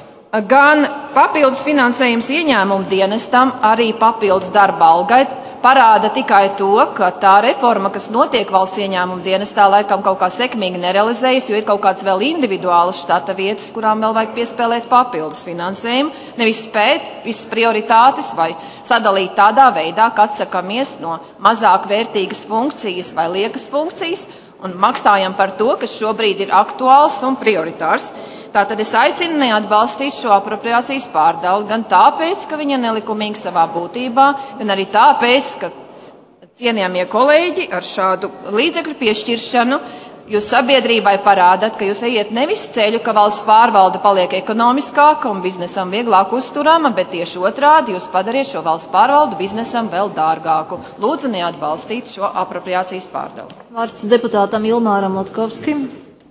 gan papildus finansējums ieņēmumu dienestam, arī papildus darba algai parāda tikai to, ka tā reforma, kas notiek valsts ieņēmumu dienestā, laikam kaut kā sekmīgi nerealizējas, jo ir kaut kāds vēl individuāls štata vietas, kurām vēl vajag piespēlēt papildus finansējumu, nevis spēt visas prioritātes vai sadalīt tādā veidā, ka atsakamies no mazāk vērtīgas funkcijas vai liekas funkcijas un maksājam par to, kas šobrīd ir aktuāls un prioritārs. Tātad es aicinu neatbalstīt šo apropriācijas pārdali, gan tāpēc, ka viņa nelikumīga savā būtībā, gan arī tāpēc, ka cienījamie kolēģi ar šādu līdzekļu piešķiršanu jūs sabiedrībai parādat, ka jūs ejiet nevis ceļu, ka valsts pārvalde paliek ekonomiskāka un biznesam vieglāk uzturama, bet tieši otrādi jūs padariet šo valsts pārvaldu biznesam vēl dārgāku. Lūdzu neatbalstīt šo apropriācijas pārdali. Vārds deputātam Ilmāram Latkovskim.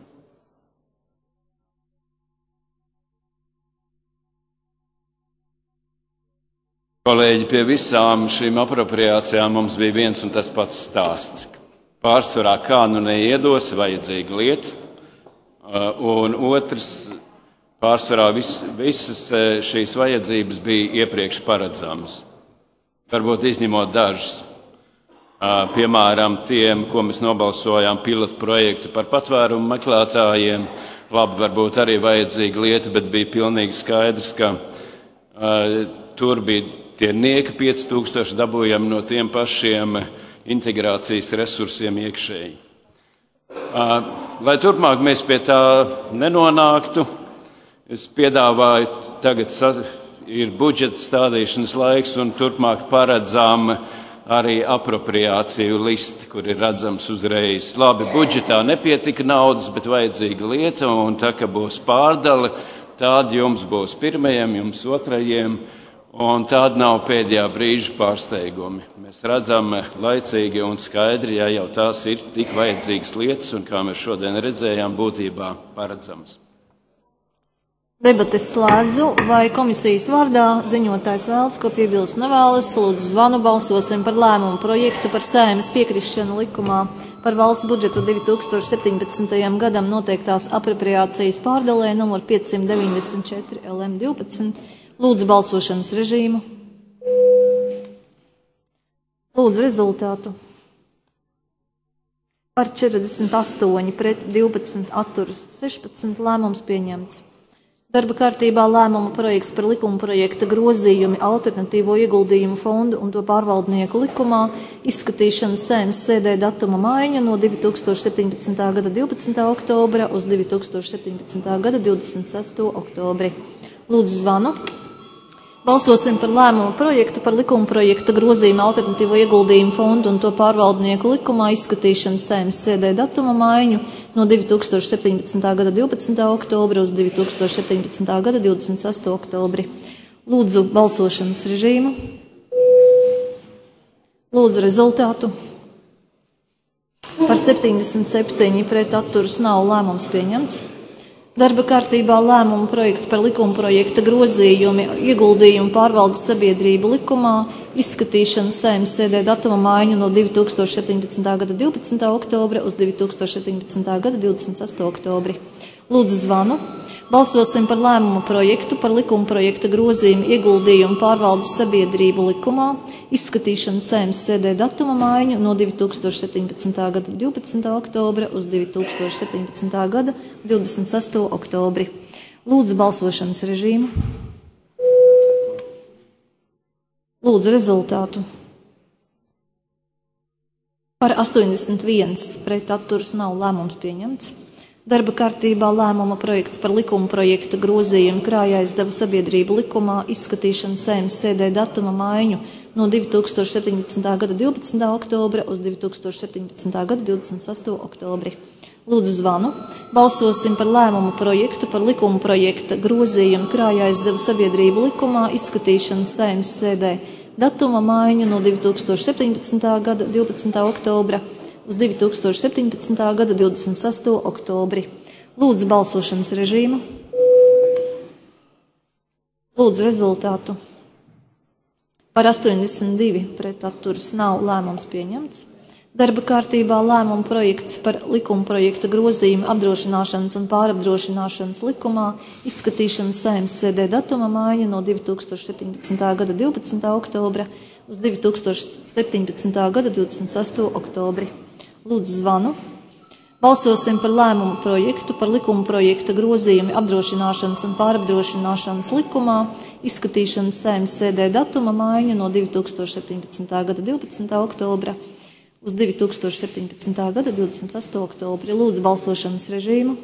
Kolēģi, pie visām šīm apropriācijām mums bija viens un tas pats stāsts. Pārsvarā kā nu neiedos, vajadzīga lieta, un otrs, pārsvarā vis, visas šīs vajadzības bija iepriekš paredzamas. Varbūt izņemot dažas. Piemēram, tiem, ko mēs nobalsojām pilotu projektu par patvērumu meklētājiem, labi, varbūt arī vajadzīga lieta, bet bija pilnīgi skaidrs, ka uh, tur bija tie nieka pieci tūkstoši dabūjami no tiem pašiem integrācijas resursiem iekšēji. Lai turpmāk mēs pie tā nenonāktu, es piedāvāju, tagad ir budžeta stādīšanas laiks un turpmāk paredzām arī apropriāciju listi, kur ir redzams uzreiz. Labi, budžetā nepietika naudas, bet vajadzīga lieta, un tā, ka būs pārdale, tāda jums būs pirmajiem, jums otrajiem, un tāda nav pēdējā brīža pārsteigumi. Mēs redzam laicīgi un skaidri, ja jau tās ir tik vajadzīgas lietas, un kā mēs šodien redzējām, būtībā paredzamas. Debates slēdzu, vai komisijas vārdā ziņotājs vēlas, ko piebilst nevēlas. Lūdzu zvanu, balsosim par lēmumu projektu par Saeimas piekrišanu likumā par valsts budžetu divi tūkstoši septiņpadsmitajam gadam noteiktās apropriācijas pārdalē numur piecsimt deviņdesmit četri L M divpadsmit. Lūdzu balsošanas režīmu. Lūdzu rezultātu. Par četrdesmit astoņi pret divpadsmit atturas sešpadsmit lēmums pieņemts. Darba kārtībā lēmuma projekts par likuma projekta grozījumi alternatīvo ieguldījumu fondu un to pārvaldnieku likumā izskatīšana Saeimas sēdē datuma maiņa no divi tūkstoši septiņpadsmitā gada divpadsmitā oktobra uz divi tūkstoši septiņpadsmitā gada divdesmit sesto oktobri. Lūdzu zvanu. Balsosim par lēmumu projektu par likuma projekta grozījumu alternatīvo ieguldījumu fondu un to pārvaldnieku likumā izskatīšanu Saeimas sēdē datuma maiņu no divi tūkstoši septiņpadsmitā gada divpadsmitā oktobra uz divi tūkstoši septiņpadsmitā gada divdesmit sesto oktobri. Lūdzu balsošanas režīmu. Lūdzu rezultātu. Par septiņdesmit septiņi pret atturas nav lēmums pieņemts. Darba kārtībā lēmuma projekts par likuma projekta grozījumi ieguldījumu pārvaldes sabiedrību likumā izskatīšanu Saeimas sēdē datuma maiņu no divi tūkstoši septiņpadsmitā gada divpadsmitā oktobra uz divi tūkstoši septiņpadsmitā gada divdesmit sesto oktobri. Lūdzu zvanu. Balsosim par lēmumu projektu par likuma projekta grozījumu ieguldījumu pārvaldes sabiedrību likumā izskatīšanu Saeimas sēdē datuma maiņu no divi tūkstoši septiņpadsmitā gada divpadsmitā oktobra uz divi tūkstoši septiņpadsmitā gada divdesmit sesto oktobri. Lūdzu balsošanas režīmu. Lūdzu rezultātu. Par astoņdesmit viens pret atturas nav lēmums pieņemts. Darba kārtībā lēmuma projekts par likuma projekta grozījumu krājaizdeva sabiedrību likumā izskatīšanu Saeimas sēdē datuma maiņu no divi tūkstoši septiņpadsmitā gada divpadsmitā oktobra uz divi tūkstoši septiņpadsmitā gada divdesmit sesto oktobri. Lūdzu zvanu. Balsosim par lēmumu projektu par likuma projekta grozījumu krājaizdeva sabiedrību likumā izskatīšanu Saeimas sēdē datuma maiņu no divi tūkstoši septiņpadsmitā gada divpadsmitā oktobra uz divi tūkstoši septiņpadsmitā gada divdesmit sesto oktobri. Lūdzu balsošanas režīmu. Lūdzu rezultātu. Par astoņdesmit divi pret atturas nav lēmums pieņemts. Darba kārtībā lēmuma projekts par likuma projekta grozījumu apdrošināšanas un pārapdrošināšanas likumā izskatīšanu Saeimas sēdē datuma maiņa no divi tūkstoši septiņpadsmitā gada divpadsmitā oktobra uz divi tūkstoši septiņpadsmitā gada divdesmit sesto oktobri. Lūdzu zvanu. Balsosim par lēmumu projektu par likuma projekta grozījumu apdrošināšanas un pārapdrošināšanas likumā izskatīšanu Saeimas sēdē datuma maiņu no divi tūkstoši septiņpadsmitā gada divpadsmitā oktobra uz divi tūkstoši septiņpadsmitā gada divdesmit sesto oktobri. Lūdzu balsošanas režīmu.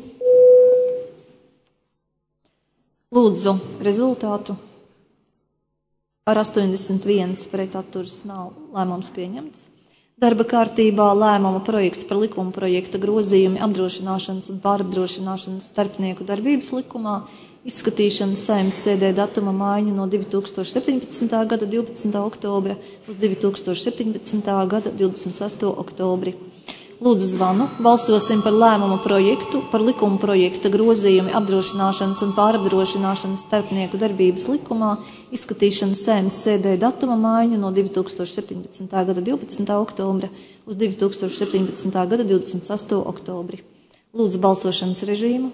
Lūdzu rezultātu. Par astoņdesmit viens pret atturas nav lēmums pieņemts. Darba kārtībā lēmuma projekts par likuma projekta grozījumi apdrošināšanas un pārapdrošināšanas starpnieku darbības likumā izskatīšanu Saeimas sēdē datuma maiņu no divi tūkstoši septiņpadsmitā gada divpadsmitā oktobra uz divi tūkstoši septiņpadsmitā gada divdesmit sesto oktobri. Lūdzu zvanu. Balsosim par lēmumu projektu par likuma projekta grozījumi apdrošināšanas un pārapdrošināšanas starpnieku darbības likumā izskatīšanu Saeimas sēdē datuma maiņu no divi tūkstoši septiņpadsmitā gada divpadsmitā oktobra uz divi tūkstoši septiņpadsmitā gada divdesmit sesto oktobri. Lūdzu balsošanas režīmu.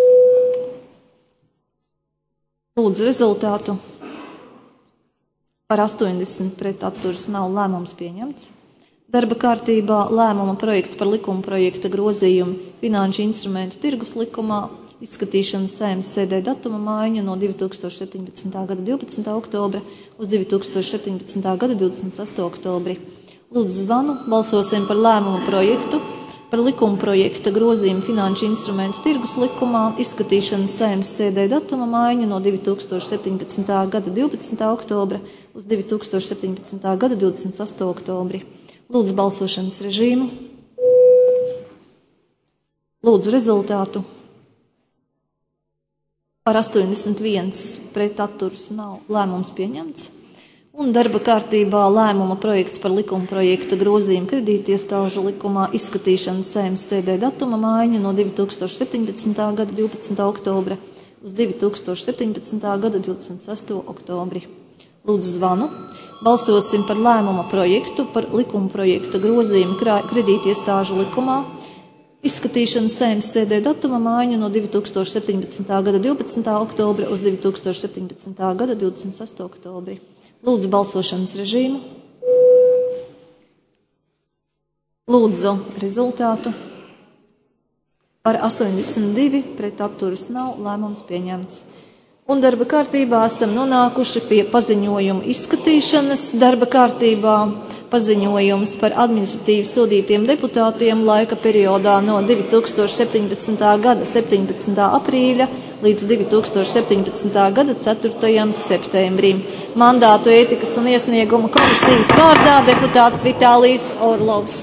Lūdzu rezultātu. Par astoņdesmit pret atturas nav lēmums pieņemts. Darba kārtībā lēmuma projekts par likuma projekta grozījumu finanšu instrumentu tirgus likumā izskatīšanu Saeimas sēdē datuma maiņu no divi tūkstoši septiņpadsmitā gada divpadsmitā oktobra uz divi tūkstoši septiņpadsmitā gada divdesmit sesto oktobri. Lūdzu zvanu. Balsosim par lēmumu projektu par likuma projekta grozījumu finanšu instrumentu tirgus likumā, izskatīšana Saeimas sēdē datuma maiņa no divi tūkstoši septiņpadsmitā gada divpadsmitā oktobra uz divi tūkstoši septiņpadsmitā gada divdesmit sastā oktobri. Lūdzu balsošanas režīmu. Lūdzu rezultātu. Par astoņdesmit viens pret atturas nav, lēmums pieņemts. Un darba kārtībā lēmuma projekts par likuma projekta grozījumu kredītiestāžu likumā, izskatīšana Saeimas sēdē datuma maiņa no divi tūkstoši septiņpadsmitā gada divpadsmitā oktobra uz divi tūkstoši septiņpadsmitā gada divdesmit sastā oktobri. Lūdzu zvanu. Balsosim par lēmuma projektu par likuma projekta grozījumu kredītiestāžu likumā, izskatīšana Saeimas sēdē datuma maiņa no divi tūkstoši septiņpadsmitā gada divpadsmitā oktobra uz divi tūkstoši septiņpadsmitā gada divdesmit sastā oktobri. Lūdzu balsošanas režīmu. Lūdzu rezultātu. Par astoņdesmit divi pret atturas nav, lēmums pieņemts. Un darba kārtībā esam nonākuši pie paziņojuma izskatīšanas. Darba kārtībā paziņojums par administratīvi sodītiem deputātiem laika periodā no divi tūkstoši septiņpadsmitā gada septiņpadsmitā aprīļa līdz divi tūkstoši septiņpadsmitā gada ceturtajam septembrim. Mandātu ētikas un iesnieguma komisijas vārdā deputāts Vitālijs Orlovs.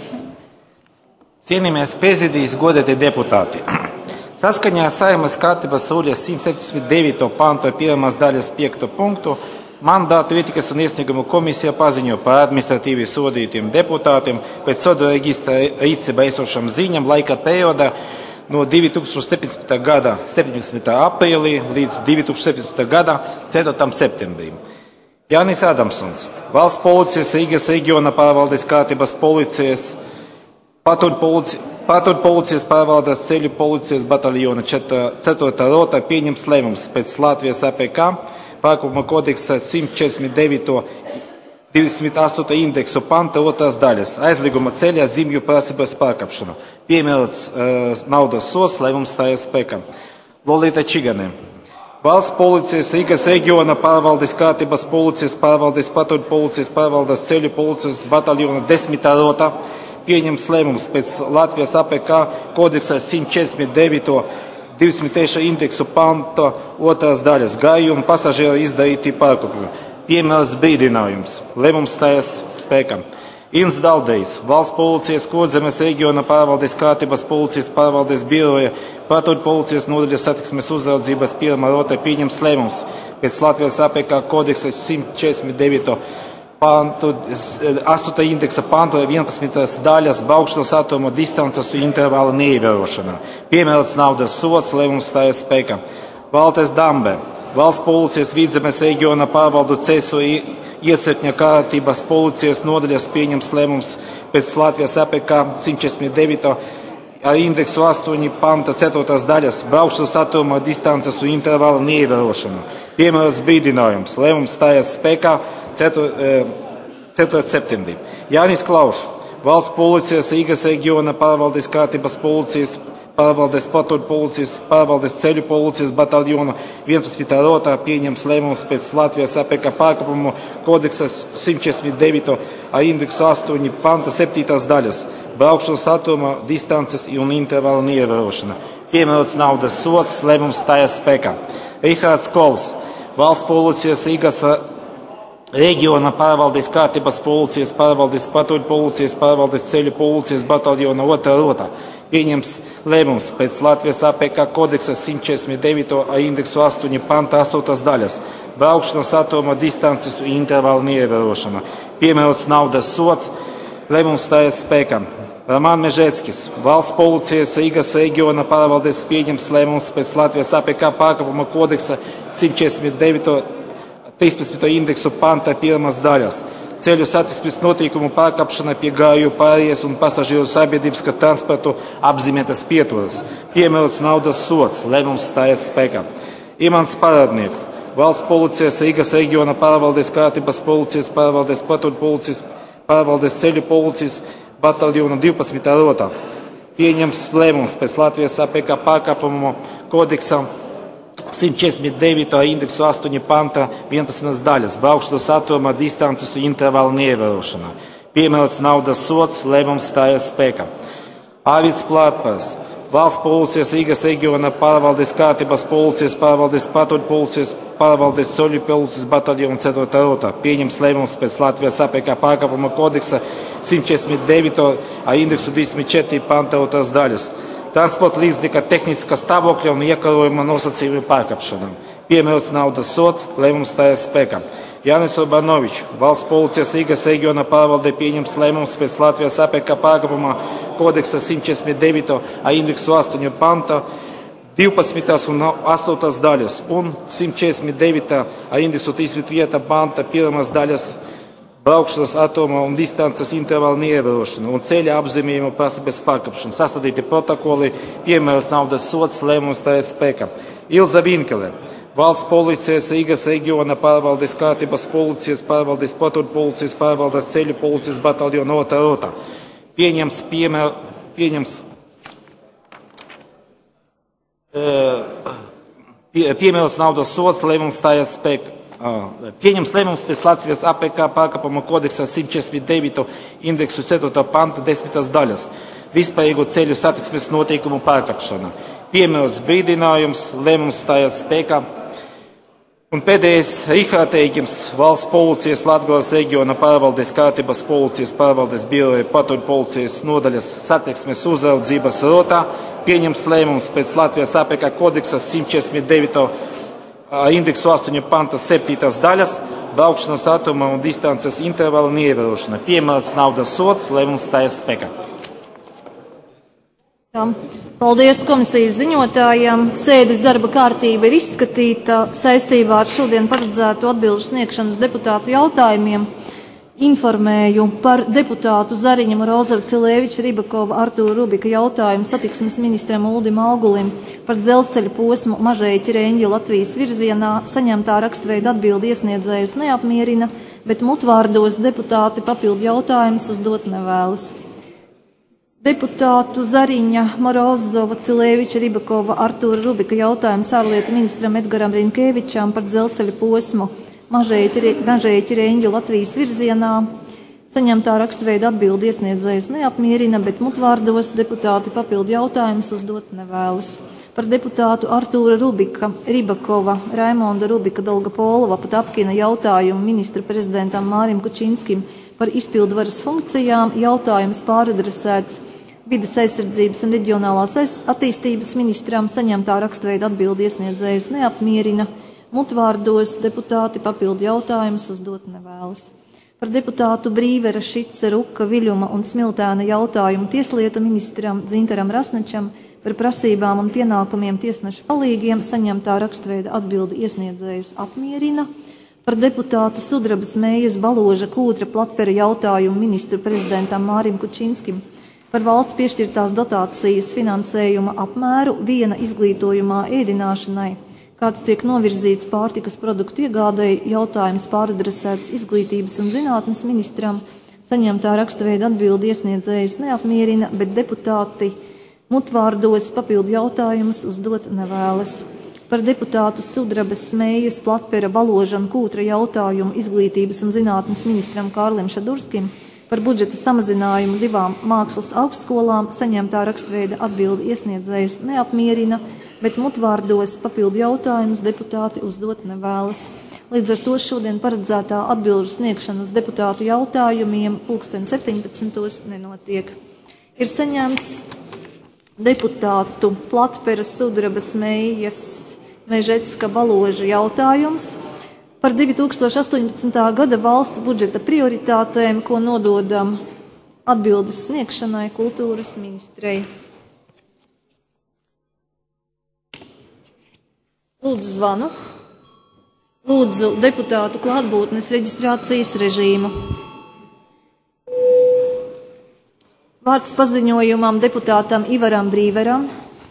Cienījamies prezidijas, godātie deputāti. Saskaņā ar Saeimas kārtības sūļas simt septiņdesmit devīto pantu pirmās daļas piekto punktu mandātu ētikas un iesniegumu komisija paziņo par administratīvi sodītiem deputātiem pēc sodu reģistra rīcībā esošām ziņām laika periodā no divi tūkstoši septiņpadsmitā gada septiņpadsmitā aprīlī līdz divi tūkstoši septiņpadsmitā gada ceturtajam septembrim. Jānis Adamsons, Valsts policijas Rīgas reģiona pārvaldes kārtības policijas, patur policija, Patur policijas pārvaldes ceļu policijas bataljona ceturtā rota pieņems lēmums pēc Latvijas A P K pārkāpuma kodeksa simt četrdesmit devīto divdesmit astoto indeksu panta otrās daļas aizlieguma ceļā zīmju prasības pārkāpšanu. Piemērots uh, naudas sods, lēmums stājas spēkā. Lolita Čigane. Valsts policijas Rīgas reģiona pārvaldes kārtības policijas pārvaldes patur policijas pārvaldes ceļu policijas bataljona desmitā rota pieņems lēmums pēc Latvijas A P K kodeksa simt četrdesmit devīto divdesmit trešā indeksu panta otrās daļas gājuma pasažieru izdarīti pārkāpumi. Piemērots brīdinājums. Lēmums stājas spēkā. Ins Daldejs, Valsts policijas Kurzemes reģiona pārvaldes kārtības policijas pārvaldes biroja patur policijas nodaļas satiksmes uzraudzības pirmā rota pieņems lēmums pēc Latvijas A P K kodeksa simt četrdesmit devīto pantu, astotā indeksa pantu vienpadsmitās daļas braukšanas ātruma distances un intervāla neievērošana. Piemērots naudas sods, lēmums stājas spēkā. Valters Dambe, Valsts policijas Vidzemes reģiona pārvaldu ceļu iecirkņa kārtības policijas nodaļas pieņems lēmums pēc Latvijas A P K simt četrdesmit devīto ar indeksu astoņi panta ceturtās daļas braukšanas ātruma distances un intervāla neievērošana. Piemērots brīdinājums, lēmums stājas spēkā ceturtajam septembrim. Jānis Klaušs, Valsts policijas Rīgas reģiona pārvaldes kārtības policijas, pārvaldes patur policijas, pārvaldes ceļu policijas bataljona vienpadsmitā rotā pieņems lēmums pēc Latvijas A P K pārkāpumu kodeksa simt četrdesmit devīto ar indeksu astoņi panta septītās daļas braukšanas ātruma distances un intervāla neievērošana. Piemērots naudas sods, lēmums stājas spēkā. Rihards Kols, Valsts policijas Rīgas reģiona pārvaldes kārtības policijas, pārvaldes patur policijas, pārvaldes ceļu policijas bataljona otrā rota pieņems lēmums pēc Latvijas A P K kodeksa simt četrdesmit devīto ar indeksu astoņi panta astotās daļas braukšanas ātruma distances un intervāla neievērošana. Piemērots naudas sods, lēmums stājas spēkā. Roman Mežeckis, Valsts policijas Rīgas reģiona pārvaldes pieņems lēmums pēc Latvijas A P K pārkāpuma kodeksa simt četrdesmit devīto trīspadsmito indeksu panta pirmās daļas. Ceļu satiksmes notikumu pārkāpšana pie gāju pārējas un pasažieru sabiedrības transportu apzīmētas pieturas. Piemērots naudas sods, lēmums stājas spēkā. Imants Parādnieks, Valsts policijas Rīgas reģiona pārvaldes kārtības policijas, pārvaldes patur policijas, pārvaldes ceļu policijas bataljona divpadsmitā rotā pieņems lēmums pēc Latvijas A P K pārkāpumu kodeksa simt četrdesmit devīto indeksu astoņi panta vienpadsmitās daļas braukšanas ātruma distances un intervāla neievērošana. Piemērots naudas sods, lēmums stājas spēkā. Āvids Plātpars, Valsts policijas Rīgas reģiona pārvaldes kārtības policijas pārvaldes patruļu policijas pārvaldes ceļu policijas bataljona ceturtā rota. Pieņems lēmums pēc Latvijas A P K pārkāpuma kodeksa simt četrdesmit devītā ar indeksu divdesmit četri panta otras daļas. Transporta līdzekļa tehniskā stāvokļa un iekarojuma nosacījumu pārkāpšanām. Piemērots naudas sods, lēmums stājas spēkā. Jānis Urbanovičs, Valsts policijas Rīgas reģiona pārvalde pieņems lēmums pēc Latvijas A P K pārkāpuma kodeksa simt četrdesmit devītā ar indeksu astoņi panta divpadsmitās un astotās daļas un simt četrdesmit devītā ar indeksu trīsdesmit viena panta pirmās daļas braukšanas attāluma un distances intervālu neievērošanu un ceļa apzīmējumu prasības pārkāpšanu. Sastādīti protokoli, piemērots naudas sods, lēmums stājas spēkā. Ilza Vinkele, Valsts policijas Rīgas reģiona pārvaldes kārtības policijas pārvaldes patruļu policijas pārvaldes ceļu policijas bataljona otrā rota. Pieņems, piemēr, pieņems pie, piemērots naudas sods, lēmums stājas spēkā. Pieņems lēmums pēc Latvijas A P K pārkāpuma kodeksa simt četrdesmit devītā indeksu ceturtā panta desmitās daļas. Vispārīgu ceļu satiksmes noteikumu pārkāpšana. Piemērots brīdinājums, lēmums stājas spēkā. Un pēdējais Rihards Eikims, Valsts policijas Latgales reģiona pārvaldes kārtības policijas pārvaldes biroja patruļu policijas nodaļas satiksmes uzraudzības rotā pieņems lēmums pēc Latvijas A P K kodeksa simt četrdesmit devītā indeksu astoņi panta septītās daļas braukšanas ātruma un distances intervālu neievērošana. Piemērots naudas sods, lēmums stājas spēkā. Paldies komisijas ziņotājiem. Sēdes darba kārtība ir izskatīta saistībā ar šodien paredzēto atbilžu sniegšanas deputātu jautājumiem. Informēju par deputātu Zariņa Morozovu Cilēviča Ribakova Artūra Rubika jautājumu satiksmes ministram Uldim Augulim par dzelzceļa posmu Mažeiķi Reņģi Latvijas virzienā. Saņemtā rakstveida atbildi iesniedzējus neapmierina, bet mutvārdos deputāti papildu jautājumus uzdot nevēlas. Deputātu Zariņa Morozova Cilēviča Ribakova Artūra Rubika jautājums ārlietu ministram Edgaram Rinkēvičam par dzelzceļa posmu Mažeiķi Reņģi Latvijas virzienā. Saņemtā rakstveida atbildi iesniedzējus neapmierina, bet mutvārdos deputāti papildu jautājumus uzdot nevēlas. Par deputātu Artūra Rubika, Ribakova, Raimonda Rubika, Dolgapolova pat apkina jautājumu ministra prezidentam Mārim Kučinskim par izpildvaras funkcijām. Jautājums pāradresēts Vides aizsardzības un reģionālās attīstības ministram. Saņemtā rakstveida atbildi iesniedzējus neapmierina. Mutvārdos deputāti papildu jautājumus uzdot nevēlas. Par deputātu Brīvera, Šice, Ruka, Viļuma un Smiltēna jautājumu tieslietu ministram Dzintaram Rasnečam par prasībām un pienākumiem tiesnešu palīgiem. Saņemtā rakstveida atbildi iesniedzējus apmierina. Par deputātu Sudrabas Mējas, Baloža, Kūtra, Platpera jautājumu ministru prezidentam Mārim Kučinskim par valsts piešķirtās dotācijas finansējuma apmēru viena izglītojumā ēdināšanai, kāds tiek novirzīts pārtikas produktu iegādēji. Jautājums pāradresēts izglītības un zinātnes ministram. Saņemtā rakstveida atbildi iesniedzējus neapmierina, bet deputāti mutvārdos papildu jautājumus uzdot nevēlas. Par deputātu Sudrabas Mējas, Platpera, Baloža un Kūtra jautājumu izglītības un zinātnes ministram Kārlim Šadurskim par budžeta samazinājumu divām mākslas augstskolām. Saņemtā rakstveida atbildi iesniedzējus neapmierina, bet mutvārdos papildu jautājumus deputāti uzdot nevēlas. Līdz ar to šodien paredzētā atbilžu sniegšana uz deputātu jautājumiem pulksten septiņpadsmitos nenotiek. Ir saņemts deputātu Platperas, Sudrabas Mējas, Mežecka, Baloža jautājums par divi tūkstoši astoņpadsmitā gada valsts budžeta prioritātēm, ko nododam atbildes sniegšanai kultūras ministrei. Lūdzu zvanu. Lūdzu deputātu klātbūtnes reģistrācijas režīmu. Vārds paziņojumam deputātam Ivaram Brīveram.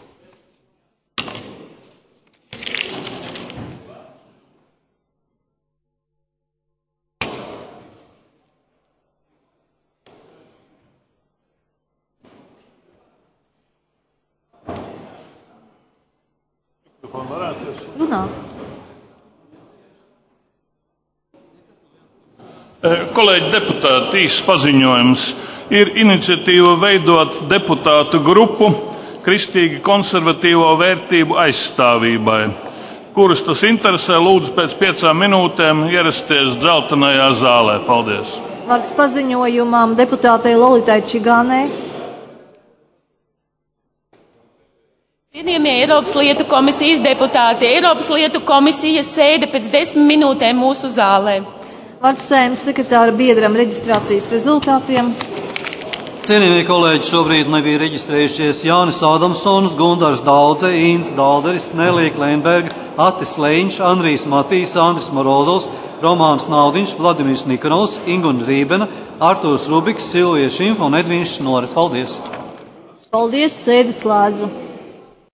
Runā. Kolēģi deputāti, īsts paziņojums. ir iniciatīva veidot deputātu grupu kristīgi konservatīvo vērtību aizstāvībai. Kurus tas interesē, lūdzu pēc piecām minūtēm ierasties dzeltenajā zālē. Paldies! Vārds paziņojumam deputātei Lolitai Čigānei. Cienījamie Eiropas lietu komisijas deputāti, Eiropas lietu komisijas sēde pēc desmit minūtēm mūsu zālē. Vārds Saeimas sekretāra biedram reģistrācijas rezultātiem. Cienījamie kolēģi, šobrīd nebija reģistrējušies Jānis Ādamsons, Gundars Daudze, Īns Dalderis, Nelija Kleinberga, Atis Leiņš, Andrijs Matīs, Andris Morozovs, Romāns Naudiņš, Vladimirs Nikonovs, Inguna Rībena, Artūrs Rubiks, Silvija Šimfa un Edvīns Šnore. Paldies! Paldies, sēdi slēdzu!